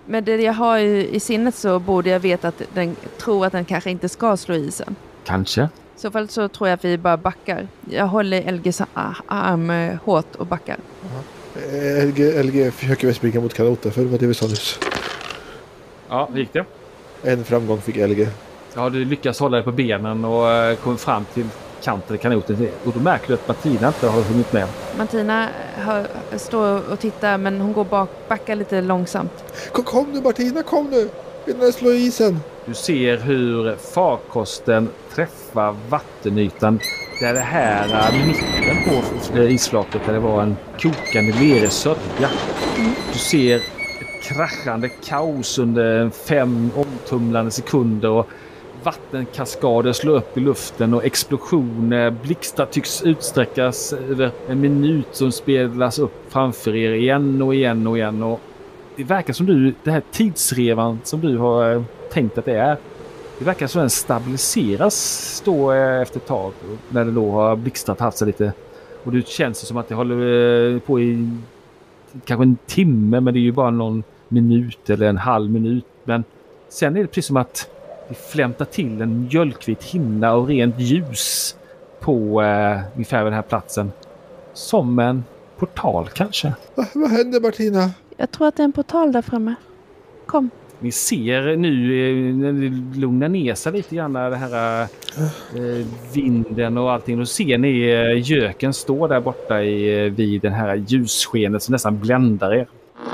med det jag har i sinnet så borde jag veta att den tror att den kanske inte ska slå isen. Kanske. I så fall så tror jag att vi bara backar. Jag håller LGs arm hårt och backar. LG försöker väl springa mot kanoten, för det var det vi sa nyss. Ja, det gick det. En framgång fick LG. Ja, du lyckas hålla dig på benen och kommer fram till kanten i kanoten. Och då märker du att Martina inte har hunnit med. Martina står och tittar, men hon går backar lite långsamt. Kom nu Martina, kom nu! Innan den slår i isen. Du ser hur farkosten träffar vattenytan. Där det här mitten på isflaket där det var en kokande lerig sörja. Du ser ett kraschande kaos under 5 omtumlande sekunder och vattenkaskader slår upp i luften och explosioner, blixtar tycks utsträckas över en minut som spelas upp framför er igen och igen och igen. Och det verkar som det här tidsrevan som du har tänkt att det är. Det verkar som den stabiliseras då efter ett tag när det då har blixtrat haft sig lite. Och det känns som att det håller på i kanske en timme, men det är ju bara någon minut eller en halv minut. Men sen är det precis som att det flämtar till en mjölkvit hinna och rent ljus på ungefär den här platsen. Som en portal kanske. Vad händer Martina? Jag tror att det är en portal där framme. Kom. Ni ser nu när det lugnar ner sig lite grann det här vinden och allting. Då ser ni göken stå där borta vid den här ljusskenet som nästan bländar er.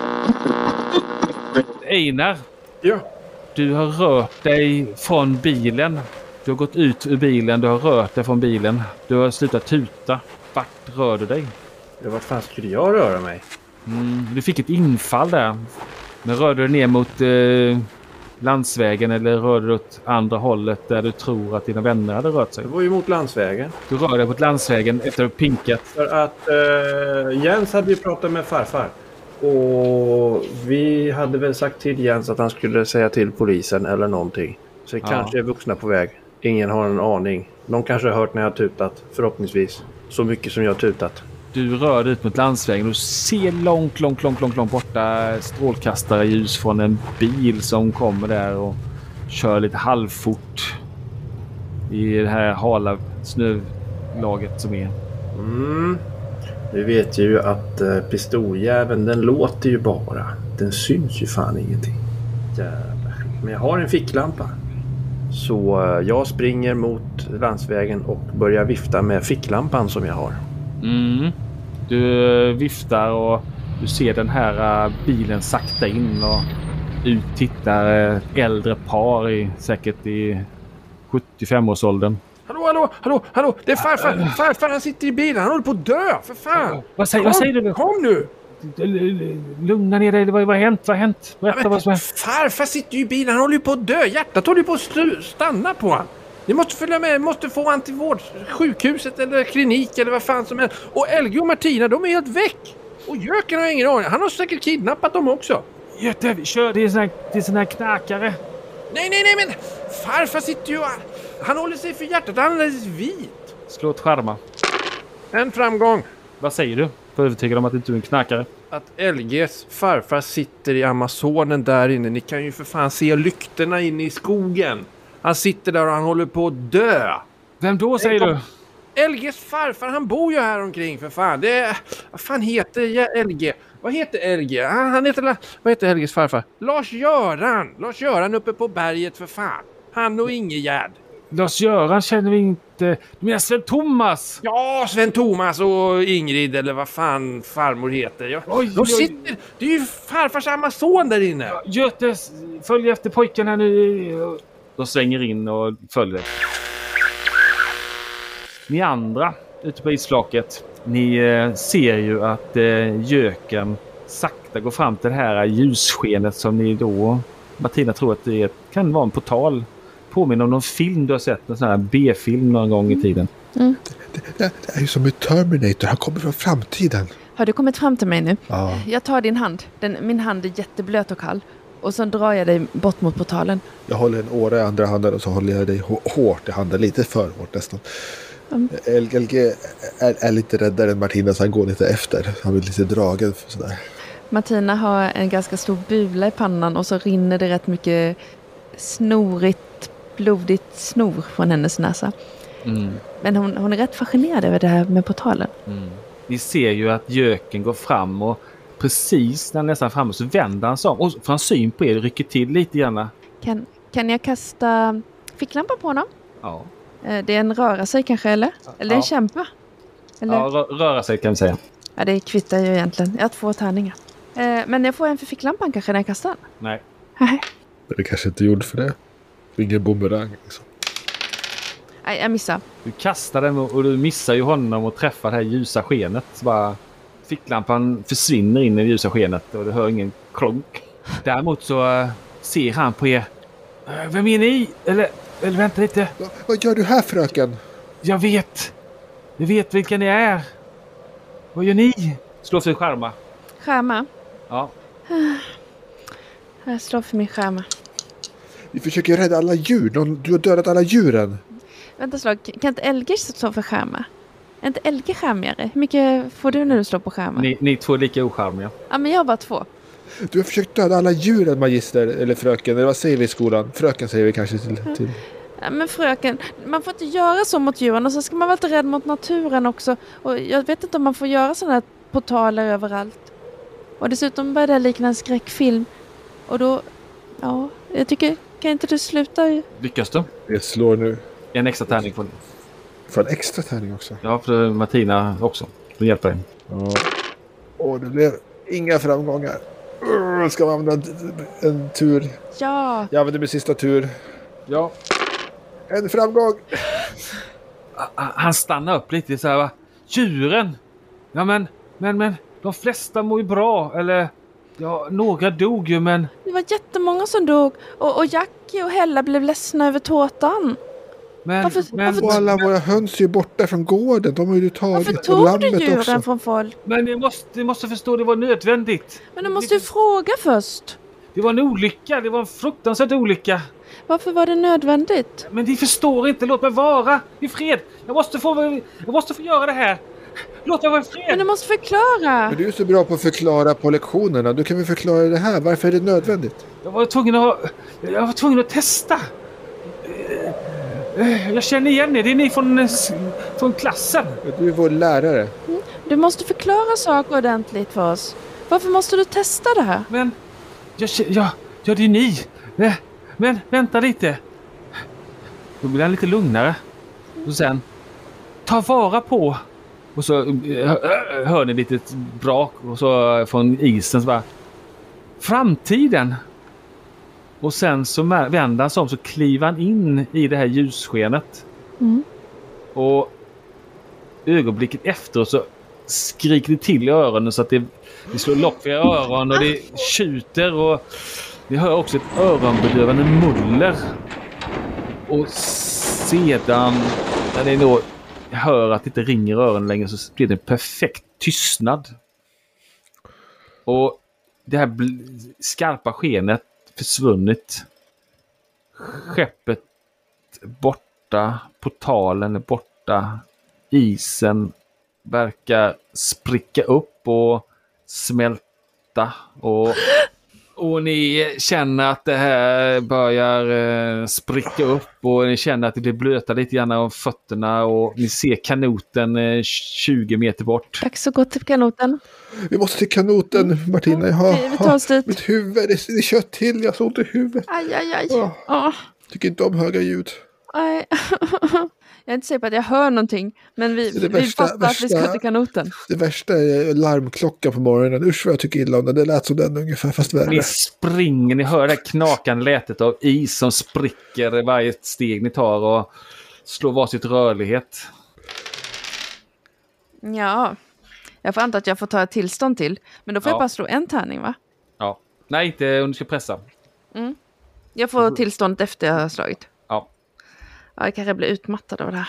Einar. Ja. Du har rört dig från bilen. Du har gått ut ur bilen. Du har rört dig från bilen. Du har slutat tuta. Vart rör du dig? Ja, vart fan skulle jag röra mig? Du fick ett infall där. Men rörde du ner mot landsvägen eller rörde du åt andra hållet där du tror att dina vänner hade rört sig? Det var ju mot landsvägen. Du rörde dig mot landsvägen efter att ha pinkat. För att Jens hade ju pratat med farfar. Och vi hade väl sagt till Jens att han skulle säga till polisen eller någonting. Så det kanske är vuxna på väg. Ingen har en aning. Någon kanske har hört när jag har tutat. Förhoppningsvis. Så mycket som jag har tutat. Du rör dig ut mot landsvägen och ser långt borta strålkastare ljus från en bil som kommer där och kör lite halvfort i det här hala snölaget som är. Vi vet ju att pistoljäveln, den låter ju bara. Den syns ju fan ingenting. Jävlar. Men jag har en ficklampa. Så jag springer mot landsvägen och börjar vifta med ficklampan som jag har. Du viftar och du ser den här bilen sakta in och ut tittar äldre par säkert i 75-årsåldern. Hallå, det är farfar. Farfar, han sitter i bilen. Han håller på att dö, för fan. Vad säger du nu? Kom nu. Lugna ner dig, vad har hänt? Berätta vad som har hänt. Farfar sitter ju i bilen, han håller ju på att dö. Hjärtat håller ju på att stanna på han. Ni måste följa med, ni måste få han till sjukhuset eller klinik eller vad fan som helst. Och Elge och Martina, de är helt väck. Och Jöken har ingen aning, han har säkert kidnappat dem också. Göte, kör, det är sån här knarkare. Nej, men farfar sitter ju, han håller sig för hjärtat, han är alldeles vit. Slå ett skärma. En framgång. Vad säger du? För övertygad om att inte du är en knarkare. Att LGs farfar sitter i Amazonen där inne. Ni kan ju för fan se lyktorna inne i skogen. Han sitter där och han håller på att dö. Vem då, säger du? LGs farfar, han bor ju här omkring för fan. Vad fan heter LG? Vad heter LG? Han heter, vad heter LGs farfar? Lars-Göran uppe på berget för fan. Han och Ingegärd. Lars-Göran känner vi inte. Du menar Sven-Thomas? Ja, Sven-Thomas och Ingrid eller vad fan farmor heter. De sitter, det är ju farfars Amazon där inne. Göte, följ efter pojken här nu. De svänger in och följer. Ni andra ute på isflaket, ni ser ju att göken sakta går fram till det här ljusskenet som ni då, Martina tror att det kan vara en portal. Påminner om någon film du har sett, en sån här B-film någon gång i tiden. Det är ju som i Terminator, han kommer från framtiden. Har du kommit fram till mig nu? Ja. Jag tar din hand. Min hand är jätteblöt och kall. Och så drar jag dig bort mot portalen. Jag håller en åra i andra handen och så håller jag dig hårt i handen. Lite för hårt nästan. LG är lite räddare än Martina så han går lite efter. Han blir lite dragen sådär. Martina har en ganska stor bula i pannan och så rinner det rätt mycket snorigt, blodigt snor från hennes näsa. Men hon är rätt fascinerad över det här med portalen. Ni ser ju att göken går fram och precis när han nästan är framme så vänder han sig om. Och får han syn på er rycker till lite grann. Kan jag kasta ficklampa på honom? Ja. Det är en röra sig kanske, eller? Eller en kämpa? Eller? Ja, röra sig kan vi säga. Ja, det kvittar ju egentligen. Jag har 2 tärningar. Men jag får en för ficklampan kanske när jag kastar den? Nej. Det kanske inte gjord för det. Ingen bumerang liksom. Nej, jag missar. Du kastar den och du missar ju honom och träffar det här ljusa skenet. Så bara ficklampan försvinner in i det ljusa skenet och du hör ingen klonk. Däremot så ser han på er. Vem är ni? Eller vänta lite. Vad gör du här, fröken? Jag vet vilka ni är. Vad gör ni? Slå för skärma. Skärma? Ja. Jag slår för min skärma. Vi försöker rädda alla djur. Du har dödat alla djuren. Vänta slag, kan inte Elger stå för skärma? Är inte Elger skärmigare? Hur mycket får du när du slår på skärma? Ni 2 är lika oskärmiga. Ja, men jag har bara 2. Du har försökt döda alla djuren, magister. Eller fröken. Eller vad säger vi i skolan? Fröken säger vi kanske till. Ja, men fröken, man får inte göra så mot djuren. Och så ska man vara lite rädd mot naturen också. Och jag vet inte om man får göra sådana här portaler överallt. Och dessutom börjar det likna en skräckfilm. Och då, ja, jag tycker, kan inte du sluta? Lyckas du? Jag slår nu. En extra tärning på. För en extra tärning också. Ja, för Martina också. Du hjälper dig. Ja. Det blev inga framgångar. Ska man använda en tur? Ja. Jag använder min sista tur. Ja. En framgång! Han stannar upp lite så här, va? Djuren! Ja, men de flesta mår ju bra. Eller, ja, några dog ju, men... Det var jättemånga som dog. Och Jackie och Hella blev ledsna över tårtan. Varför och alla våra höns är ju borta från gården. De har ju tagit. Varför tog du djuren också. från folk? Men ni måste förstå, det var nödvändigt. Men du måste ju fråga först. Det var en olycka. Det var en fruktansvärd olycka. Varför var det nödvändigt? Men ni förstår inte. Låt mig vara i fred. Jag måste få göra det här. Låt mig vara i fred. Men du måste förklara. Men du är så bra på att förklara på lektionerna. Du kan väl förklara det här. Varför är det nödvändigt? Jag var tvungen att testa. Jag känner igen er. Det är ni från klassen. Du är vår lärare. Du måste förklara saker ordentligt för oss. Varför måste du testa det här? Men, det är ni. Men, vänta lite. Då blir han lite lugnare. Och sen, ta vara på. Och så hör ni lite brak. Och så från isen så bara, framtiden. Och sen så vänder han sig om, så kliver han in i det här ljusskenet. Och ögonblicket efter så skriker det till i öronen så att det slår lock för öron och det tjuter och ni hör också ett öronbedövande muller. Och sedan när ni då hör att det inte ringer i öronen längre så blir det en perfekt tystnad. Och det här skarpa skenet försvunnit. Skeppet borta, portalen är borta, isen verkar spricka upp och smälta och ni känner att det här börjar spricka upp och ni känner att det blir blöta lite grann av fötterna och ni ser kanoten 20 meter bort. Dags att gå till kanoten. Vi måste till kanoten, Martina. Vi tar oss dit. Mitt huvud, det kör till. Jag så ont i huvudet. Aj. Tycker inte om höga ljud. Nej. Jag är inte säker på att jag hör någonting. Men vi fattar att vi ska till kanoten. Det värsta är larmklockan på morgonen. Usch vad jag tycker illa om den. Det lät som den ungefär, fast värre. Ni springer, ni hör det knakande lätet av is som spricker varje steg ni tar och slår varsitt rörlighet. Ja. Jag får anta att jag får ta ett tillstånd till. Men då får jag bara slå en tärning, va? Ja. Nej, inte om du ska pressa. Jag får tillstånd efter jag har slagit. Ja. Ja, jag kanske blir utmattad av det här.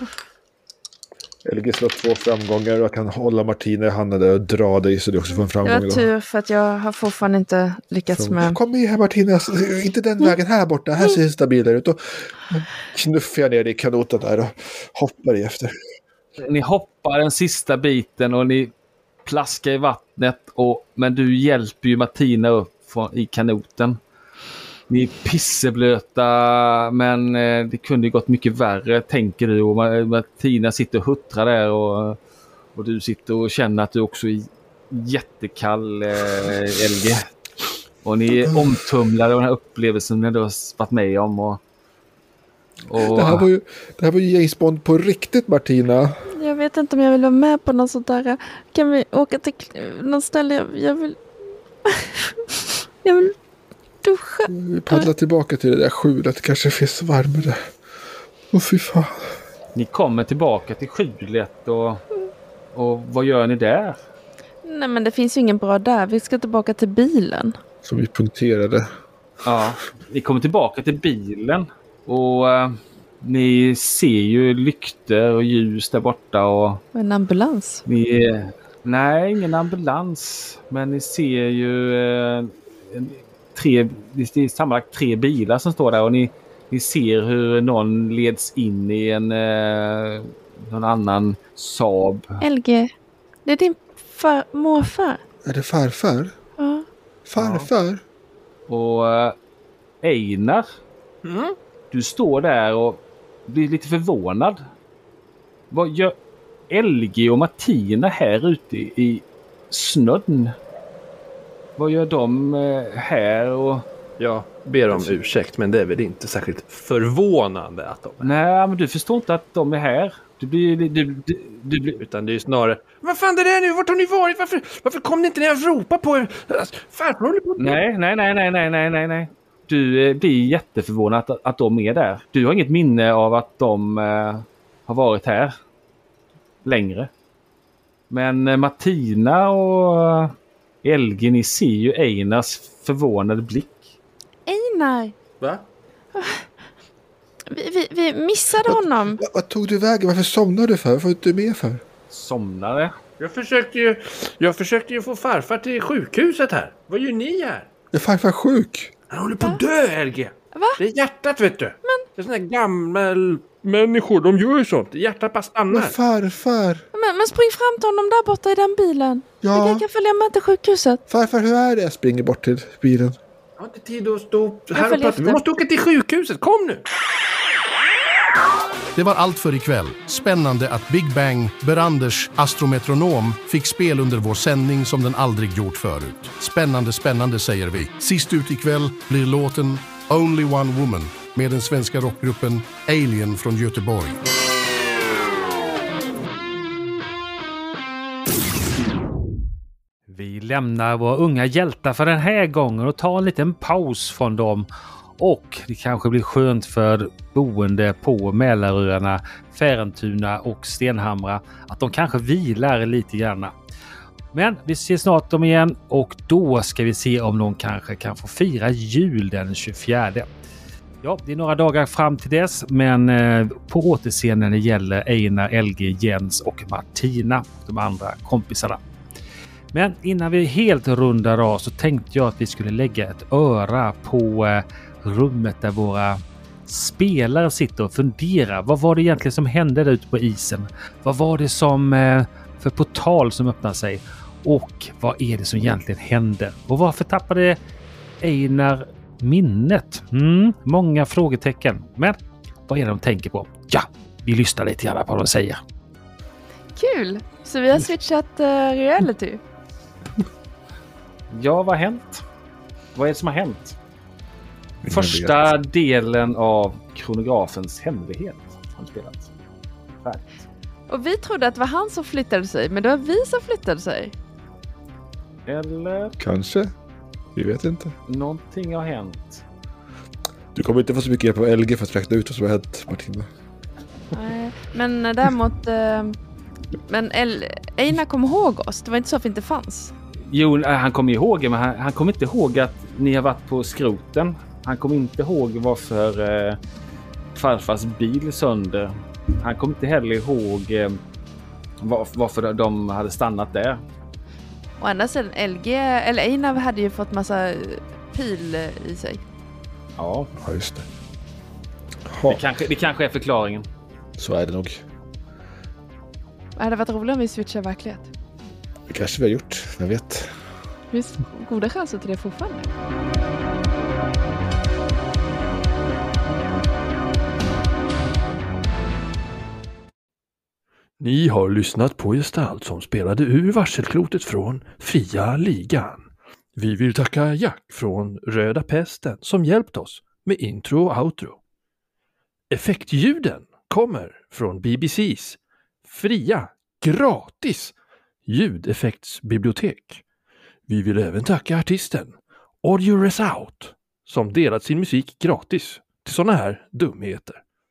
LG slår 2 framgångar och jag kan hålla Martina i handen och dra dig så du också får en framgång. Det var tur för att jag har fortfarande inte lyckats med... Kom med här Martina, inte den vägen här borta. Här ser det stabilare ut. Och knuffar jag ner dig i kanoten där och hoppar i efter. Ni hoppar den sista biten och ni plaska i vattnet. Men du hjälper ju Martina upp i kanoten. Ni är pisseblöta, men det kunde ju gått mycket värre, tänker du. Och Martina sitter och huttrar där och du sitter och känner att du också är jättekall, LG. Och ni är omtumlade av den här upplevelsen ni har varit med om. Och... Det här var ju James Bond på riktigt, Martina. Jag vet inte om jag vill vara med på något sånt där. Kan vi åka till något ställe? Jag vill duscha. Vi paddlar tillbaka till det där skjulet. Det kanske finns varmare. Fy fan. Ni kommer tillbaka till skjulet och vad gör ni där? Nej, men det finns ju ingen bra där. Vi ska tillbaka till bilen. Som vi punkterade. Ja, ni kommer tillbaka till bilen och ni ser ju lyktor och ljus där borta. Och en ambulans? Nej, ingen ambulans. Men ni ser ju det är sammanlagt 3 bilar som står där och ni ser hur någon leds in i någon annan Saab. LG, det är din morfar. Är det farfar? Ja. Farfar? Ja. Och Einar, du står där och blir lite förvånad. Vad gör LG och Martina här ute i snön? Vad gör de här? Och... Jag ber om ursäkt, men det är väl inte särskilt förvånande att de är. Nej, men du förstår inte att de är här. Du blir... Utan det är ju snarare, vad fan det där nu? Vart har ni varit? Varför kom ni inte när jag ropar på er? Farfar håller på. Nej. Du blir jätteförvånad att de är där. Du har inget minne av att de har varit här längre. Men Martina och LG, ni ser ju Einars förvånade blick. Einar! Va? Vi missade honom. Vad tog du vägen? Varför somnade du för? Vad var du med för? Somnade? Jag försökte ju få farfar till sjukhuset här. Vad gör ni här? Är farfar sjuk? Han håller på att dö, LG. Va? Det är hjärtat, vet du. Det är såna här gamla människor, de gör ju sånt. Hjärtat bara stannar. Men farfar? Men spring fram till honom där borta i den bilen. Ja. Jag kan följa med till sjukhuset. Farfar, hur är det? Jag springer bort till bilen. Jag har inte tid att stå här och följer prata. efter. Vi måste åka till sjukhuset. Kom nu! Det var allt för ikväll. Spännande att Big Bang, Beranders astrometronom, fick spel under vår sändning som den aldrig gjort förut. Spännande säger vi. Sist ut ikväll blir låten Only One Woman med den svenska rockgruppen Alien från Göteborg. Vi lämnar våra unga hjältar för den här gången och tar en liten paus från dem. Och det kanske blir skönt för boende på Mälaröarna, Färentuna och Stenhamra att de kanske vilar lite grann. Men vi ser snart dem igen och då ska vi se om de kanske kan få fira jul den 24. Ja, det är några dagar fram till dess, men på återseende när det gäller Einar, LG, Jens och Martina, de andra kompisarna. Men innan vi helt rundar av så tänkte jag att vi skulle lägga ett öra på rummet där våra spelare sitter och funderar. Vad var det egentligen som hände där ute på isen? Vad var det som för portal som öppnade sig? Och vad är det som egentligen hände? Och varför tappade Einar minnet? Många frågetecken. Men vad är det de tänker på? Ja, vi lyssnar lite grann på vad de säger. Kul! Så vi har switchat reality. Ja, vad har hänt? Vad är det som har hänt? Första delen av Kronografens hemlighet har spelat. Färdigt. Och vi trodde att det var han som flyttade sig, men det var vi som flyttade sig. Eller? Kanske. Vi vet inte. Någonting har hänt. Du kommer inte få så mycket hjälp av LG för att räkna ut vad som har hänt, Martina. Nej, men däremot... Men Einar kom ihåg oss. Det var inte så att vi inte fanns. Jo, han kommer ihåg, men han kommer inte ihåg att ni har varit på skroten. Han kommer inte ihåg varför farfars bil sönder. Han kommer inte heller ihåg varför de hade stannat där. Och andra sidan, Einar hade ju fått massa pil i sig. Ja, just det. Det kanske är förklaringen. Så är det nog. Det hade varit roligt om vi switchar verklighet. Det kanske vi har gjort, jag vet. Det finns goda chanser till det fortfarande. Ni har lyssnat på gestalt som spelade ur varselklotet från Fria Ligan. Vi vill tacka Jack från Röda Pesten som hjälpt oss med intro och outro. Effektljuden kommer från BBCs fria, gratis ljudeffektsbibliotek. Vi vill även tacka artisten Audio Resout som delat sin musik gratis till såna här dumheter.